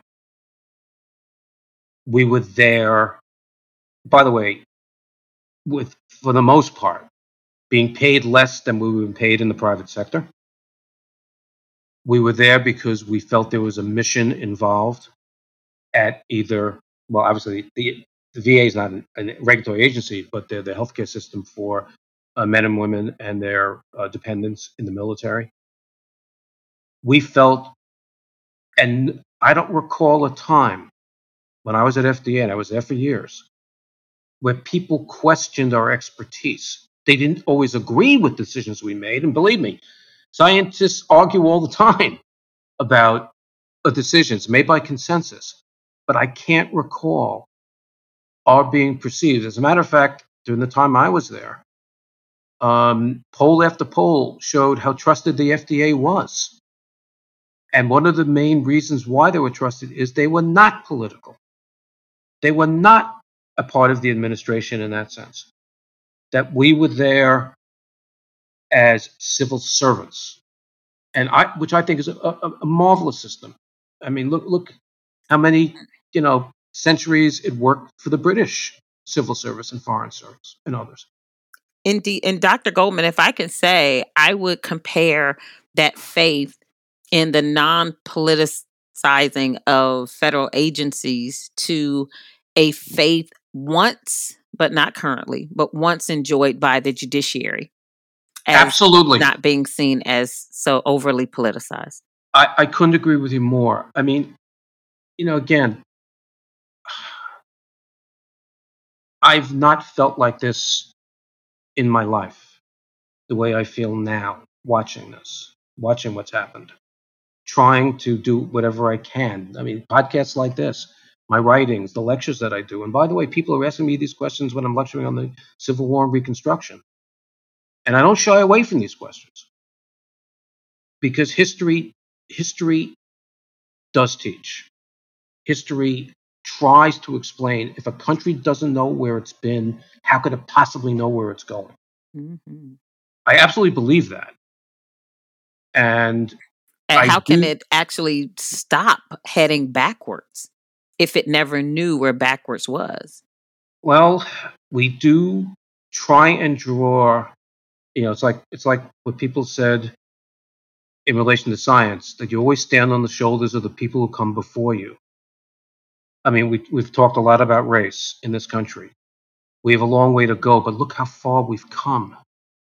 we were there, by the way, with, for the most part, being paid less than we were paid in the private sector. We were there because we felt there was a mission involved at either, well, obviously, the, the V A is not a regulatory agency, but they're the healthcare system for uh, men and women and their uh, dependents in the military. We felt, and I don't recall a time when I was at F D A, and I was there for years, where people questioned our expertise. They didn't always agree with decisions we made, and believe me, scientists argue all the time about the decisions made by consensus, but I can't recall our being perceived. As a matter of fact, during the time I was there, um, poll after poll showed how trusted the F D A was. And one of the main reasons why they were trusted is they were not political. They were not a part of the administration in that sense. That we were there as civil servants, and I, which I think is a, a, a marvelous system. I mean, look, look how many, you know, centuries it worked for the British civil service and foreign service and others. Indeed, and Doctor Goldman, if I can say, I would compare that faith in the non-politicizing of federal agencies to a faith once, but not currently, but once enjoyed by the judiciary. As Absolutely. Not being seen as so overly politicized. I, I couldn't agree with you more. I mean, you know, again, I've not felt like this in my life, the way I feel now, watching this, watching what's happened, trying to do whatever I can. I mean, podcasts like this, my writings, the lectures that I do. And by the way, people are asking me these questions when I'm lecturing on the Civil War and Reconstruction. And I don't shy away from these questions, because history, history does teach. History tries to explain, if a country doesn't know where it's been, how could it possibly know where it's going? Mm-hmm. I absolutely believe that. And, and I how do, can it actually stop heading backwards if it never knew where backwards was? Well, we do try and draw, you know, it's like it's like what people said in relation to science, that you always stand on the shoulders of the people who come before you. I mean, we, we've talked a lot about race in this country. We have a long way to go, but look how far we've come.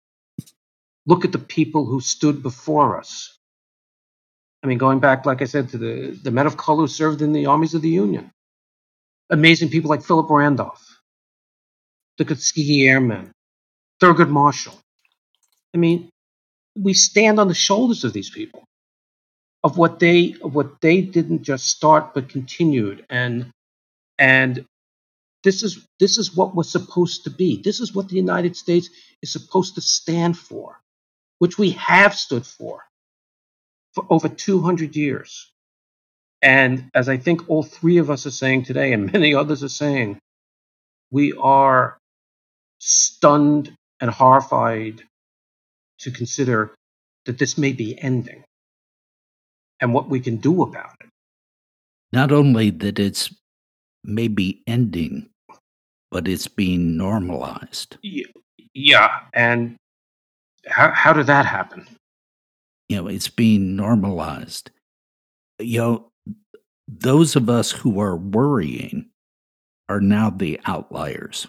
Look at the people who stood before us. I mean, going back, like I said, to the, the men of color who served in the armies of the Union. Amazing people like Philip Randolph, the Tuskegee Airmen, Thurgood Marshall. I mean, we stand on the shoulders of these people, of what they of what they didn't just start but continued, and and this is this is what we're supposed to be. This is what the United States is supposed to stand for, which we have stood for for over two hundred years. And as I think all three of us are saying today, and many others are saying, we are stunned and horrified to consider that this may be ending and what we can do about it. Not only that it's maybe ending, but it's being normalized. Yeah, and how how did that happen? You know, it's being normalized. You know, those of us who are worrying are now the outliers.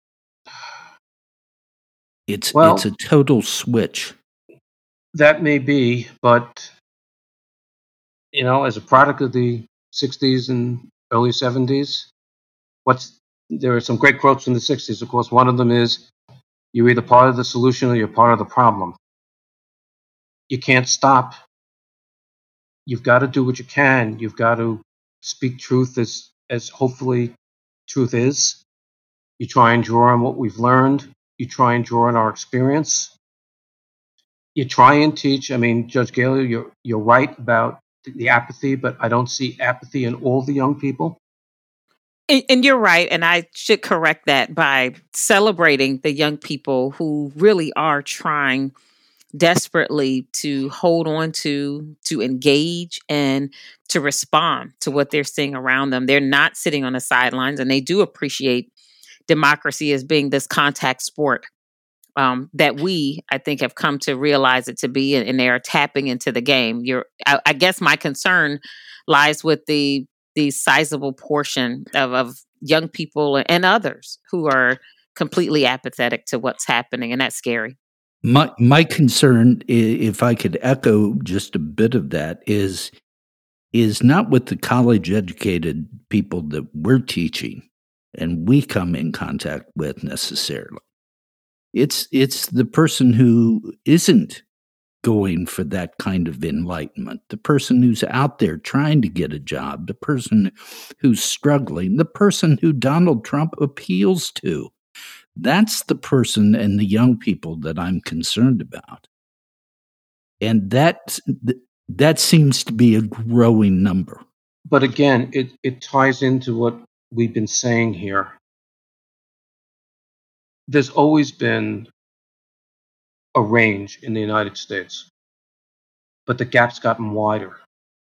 It's Well, it's a total switch. That may be, but you know, as a product of the sixties and early seventies, what's there are some great quotes from the sixties. Of course, one of them is, "You're either part of the solution or you're part of the problem." You can't stop. You've got to do what you can. You've got to speak truth as as hopefully truth is. You try and draw on what we've learned. You try and draw on our experience. You try and teach. I mean, Judge Gaylor, you're you're right about the apathy, but I don't see apathy in all the young people. And, and you're right. And I should correct that by celebrating the young people who really are trying desperately to hold on to, to engage, and to respond to what they're seeing around them. They're not sitting on the sidelines, and they do appreciate democracy as being this contact sport um, that we, I think, have come to realize it to be, and, and they are tapping into the game. You're, I, I guess, my concern lies with the the sizable portion of, of young people and others who are completely apathetic to what's happening, and that's scary. My my concern, i- if I could echo just a bit of that, is is not with the college educated people that we're teaching and we come in contact with necessarily. It's it's the person who isn't going for that kind of enlightenment, the person who's out there trying to get a job, the person who's struggling, the person who Donald Trump appeals to. That's the person and the young people that I'm concerned about. And that that seems to be a growing number. But again, it, it ties into what we've been saying here. There's always been a range in the United States, but the gap's gotten wider.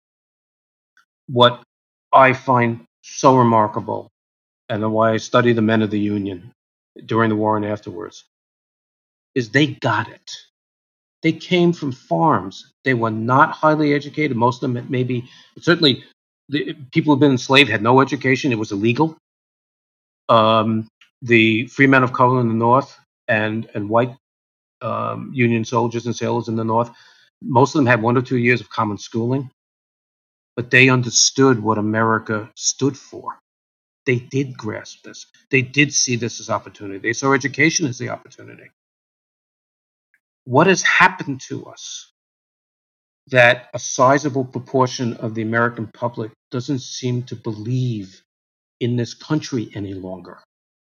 What I find so remarkable, and why I study the men of the Union during the war and afterwards, is they got it. They came from farms. They were not highly educated. Most of them, maybe, certainly, the people who've been enslaved had no education. It was illegal. Um, the free men of color in the North and and white um, Union soldiers and sailors in the North, most of them had one or two years of common schooling, but they understood what America stood for. They did grasp this. They did see this as opportunity. They saw education as the opportunity. What has happened to us that a sizable proportion of the American public doesn't seem to believe in this country any longer?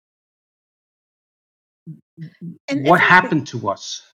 And What if I could, happened to us?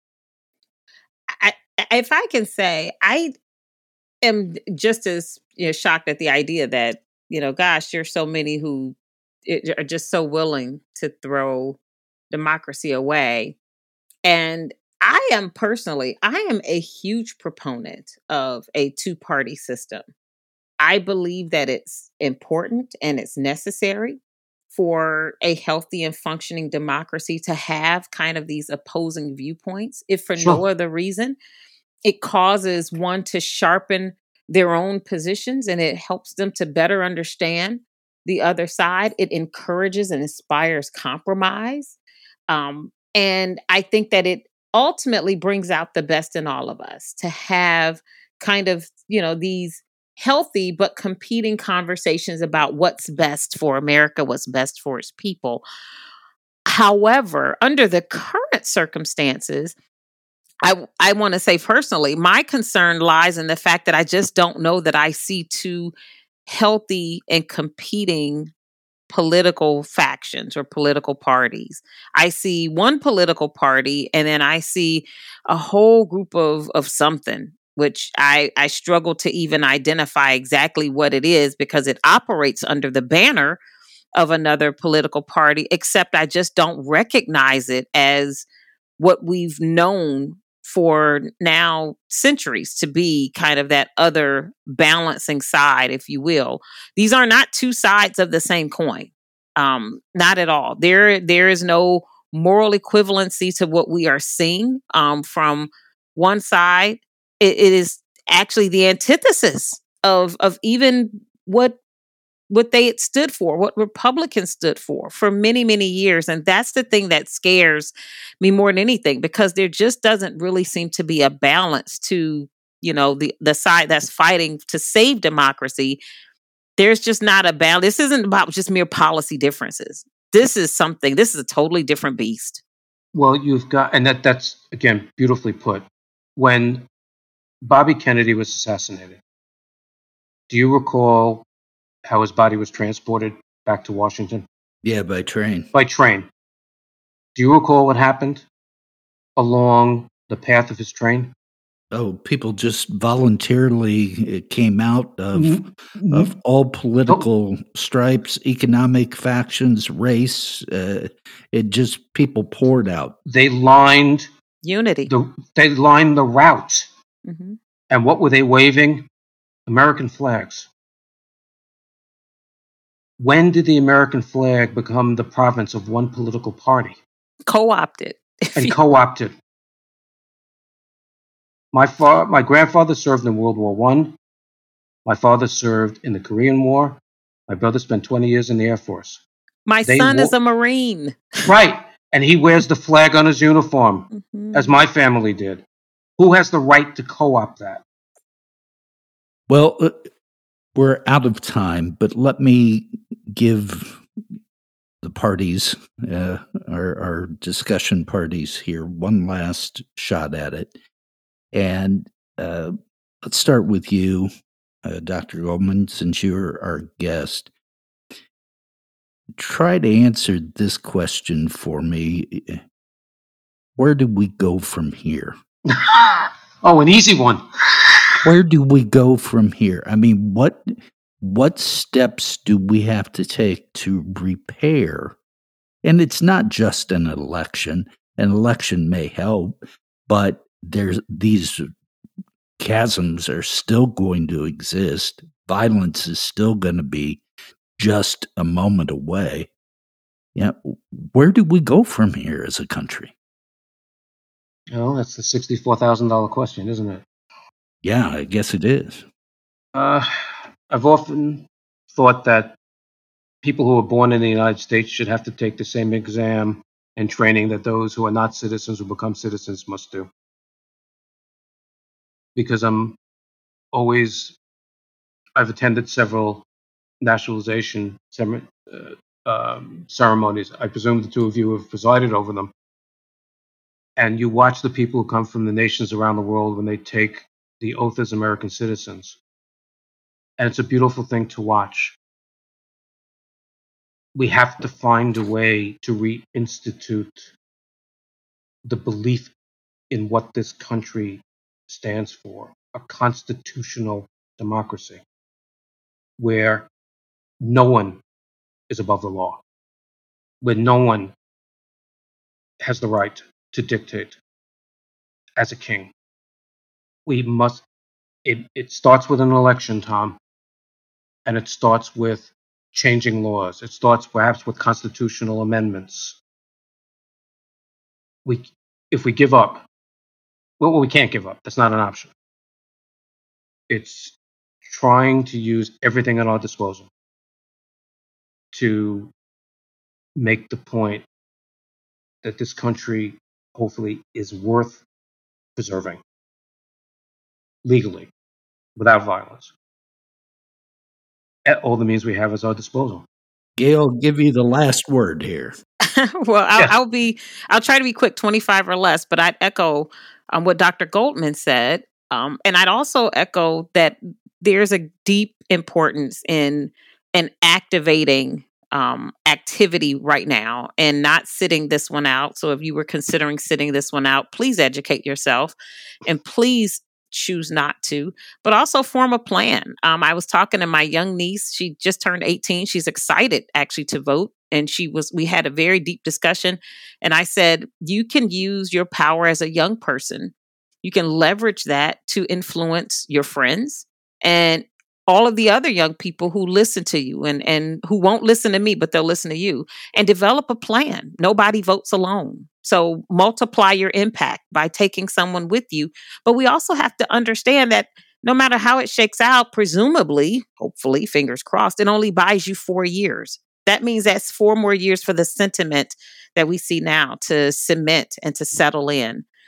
I, if I can say, I am just as, you know, shocked at the idea that, you know, gosh, there's so many who i- are just so willing to throw democracy away. And I am personally, I am a huge proponent of a two party system. I believe that it's important and it's necessary for a healthy and functioning democracy to have kind of these opposing viewpoints, if for no Sure. other reason. It causes one to sharpen their own positions, and it helps them to better understand the other side. It encourages and inspires compromise. Um, and I think that it ultimately brings out the best in all of us to have kind of, you know, these healthy but competing conversations about what's best for America, what's best for its people. However, under the current circumstances, I I want to say personally, my concern lies in the fact that I just don't know that I see two healthy and competing political factions or political parties. I see one political party, and then I see a whole group of of something, which I I struggle to even identify exactly what it is, because it operates under the banner of another political party, except I just don't recognize it as what we've known for now centuries to be kind of that other balancing side, if you will. These are not two sides of the same coin. Um, not at all. There, there is no moral equivalency to what we are seeing um, from one side. It, it is actually the antithesis of of even what what they had stood for, what Republicans stood for for many, many years. And that's the thing that scares me more than anything, because there just doesn't really seem to be a balance to you know, the, the side that's fighting to save democracy, there's just not a balance. This isn't about just mere policy differences. This is something, this is a totally different beast. Well, you've got, and that that's, again, beautifully put. When Bobby Kennedy was assassinated, do you recall how his body was transported back to Washington? Yeah, by train. By train. Do you recall what happened along the path of his train? Oh, people just voluntarily came out of Mm-hmm. of all political nope. stripes, economic factions, race. Uh, it just people poured out. They lined unity. The, they lined the route, mm-hmm. and what were they waving? American flags. When did the American flag become the province of one political party? Co-opted. And co-opted. My fa- my grandfather served in World War One. My father served in the Korean War. My brother spent twenty years in the Air Force. My They son wo- is a Marine. Right. And he wears the flag on his uniform, mm-hmm. as my family did. Who has the right to co-opt that? Well, uh, we're out of time, but let me give the parties, uh, our, our discussion parties here, one last shot at it. And uh, let's start with you, uh, Doctor Goldman, since you're our guest. Try to answer this question for me. Where do we go from here? Oh, an easy one. Where do we go from here? I mean, what what steps do we have to take to repair? And it's not just an election. An election may help, but there's these chasms are still going to exist. Violence is still going to be just a moment away. Yeah, where do we go from here as a country? Oh, that's the sixty-four thousand dollars question, isn't it? Yeah, I guess it is. Uh, I've often thought that people who are born in the United States should have to take the same exam and training that those who are not citizens who become citizens must do. Because I'm always, I've attended several nationalization uh, um, ceremonies. I presume the two of you have presided over them. And you watch the people who come from the nations around the world when they take the oath as American citizens. And it's a beautiful thing to watch. We have to find a way to reinstitute the belief in what this country stands for, a constitutional democracy, where no one is above the law, where no one has the right to dictate as a king. We must, it, it starts with an election, Tom, and it starts with changing laws. It starts perhaps with constitutional amendments. We, if we give up, well, we can't give up. That's not an option. It's trying to use everything at our disposal to make the point that this country hopefully is worth preserving legally, without violence, at all the means we have at our disposal. Gail, I'll give you the last word here. Well, I'll, Yeah. I'll be, I'll try to be quick, twenty-five or less, but I'd echo um, what Doctor Goldman said. Um, and I'd also echo that there's a deep importance in, in activating um, activity right now and not sitting this one out. So if you were considering sitting this one out, please educate yourself and please choose not to, but also form a plan. Um, I was talking to my young niece. She just turned eighteen. She's excited actually to vote. And she was, we had a very deep discussion. And I said, you can use your power as a young person. You can leverage that to influence your friends and all of the other young people who listen to you and, and who won't listen to me, but they'll listen to you, and develop a plan. Nobody votes alone. So multiply your impact by taking someone with you. But we also have to understand that no matter how it shakes out, presumably, hopefully, fingers crossed, it only buys you four years. That means that's four more years for the sentiment that we see now to cement and to settle in.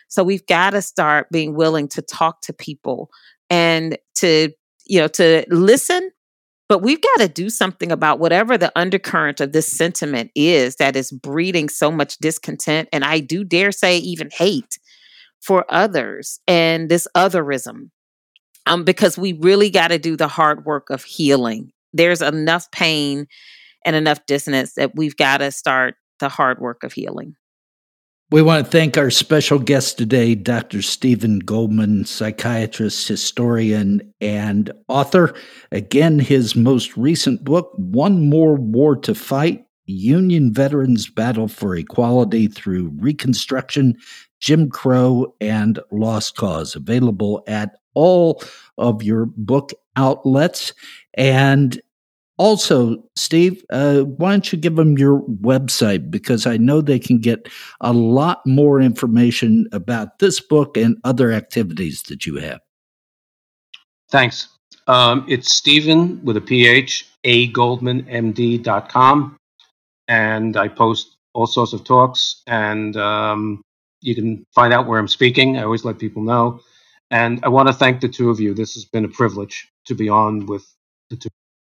So we've got to start being willing to talk to people and to, you know, to listen. But we've got to do something about whatever the undercurrent of this sentiment is that is breeding so much discontent. And I do dare say even hate for others and this otherism. Um, because we really got to do the hard work of healing. There's enough pain and enough dissonance that we've got to start the hard work of healing. We want to thank our special guest today, Doctor Steven Goldman, psychiatrist, historian, and author. Again, his most recent book, One More War to Fight, Union Veterans Battle for Equality Through Reconstruction, Jim Crow, and Lost Cause, available at all of your book outlets. And also, Steve, uh, why don't you give them your website? Because I know they can get a lot more information about this book and other activities that you have. Thanks. Um, it's Stephen with a P H, A Goldman M D dot com. And I post all sorts of talks, and um, you can find out where I'm speaking. I always let people know. And I want to thank the two of you. This has been a privilege to be on with the two.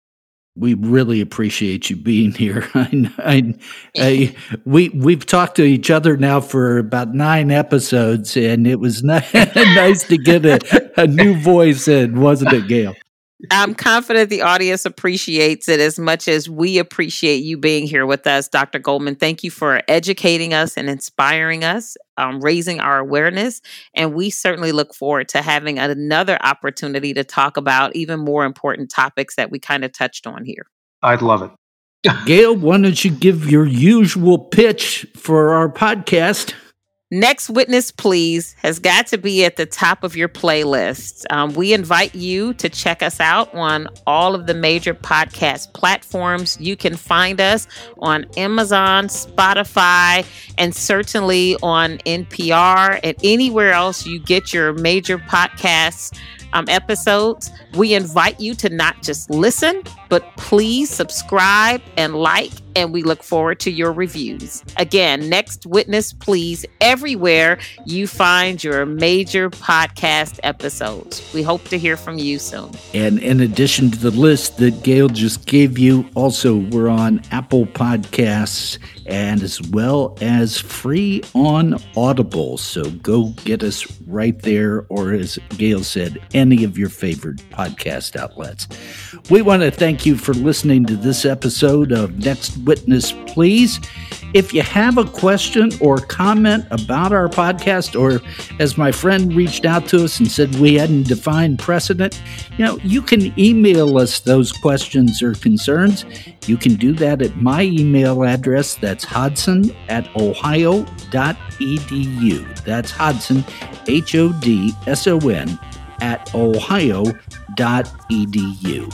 We really appreciate you being here. I, I, I, we, we've talked to each other now for about nine episodes, and it was nice, nice to get a, a new voice in, wasn't it, Gail? I'm confident the audience appreciates it as much as we appreciate you being here with us, Doctor Goldman. Thank you for educating us and inspiring us, um, raising our awareness. And we certainly look forward to having another opportunity to talk about even more important topics that we kind of touched on here. I'd love it. Gail, why don't you give your usual pitch for our podcast? Next Witness Please has got to be at the top of your playlist. Um, we invite you to check us out on all of the major podcast platforms. You can find us on Amazon, Spotify, and certainly on N P R and anywhere else you get your major podcasts um, episodes. We invite you to not just listen, but please subscribe and like, and we look forward to your reviews. Again, Next Witness Please everywhere you find your major podcast episodes. We hope to hear from you soon. And in addition to the list that Gail just gave you, also we're on Apple Podcasts and as well as free on Audible. So go get us right there, or as Gail said, any of your favorite podcast outlets. We want to thank you for listening to this episode of Next Witness Please. If you have a question or comment about our podcast, or as my friend reached out to us and said we hadn't defined precedent, you know, you can email us those questions or concerns. You can do that at my email address. That's Hodson at ohio dot e d u. That's Hodson, H O D S O N, at ohio dot e d u.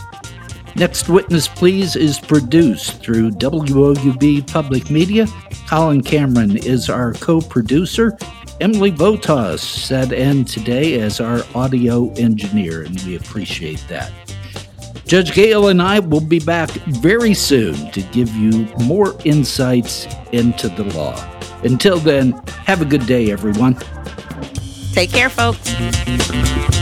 Next Witness Please is produced through W O U B Public Media. Colin Cameron is our co-producer. Emily Votas sat in today as our audio engineer, and we appreciate that. Judge Gail and I will be back very soon to give you more insights into the law. Until then, have a good day, everyone. Take care, folks.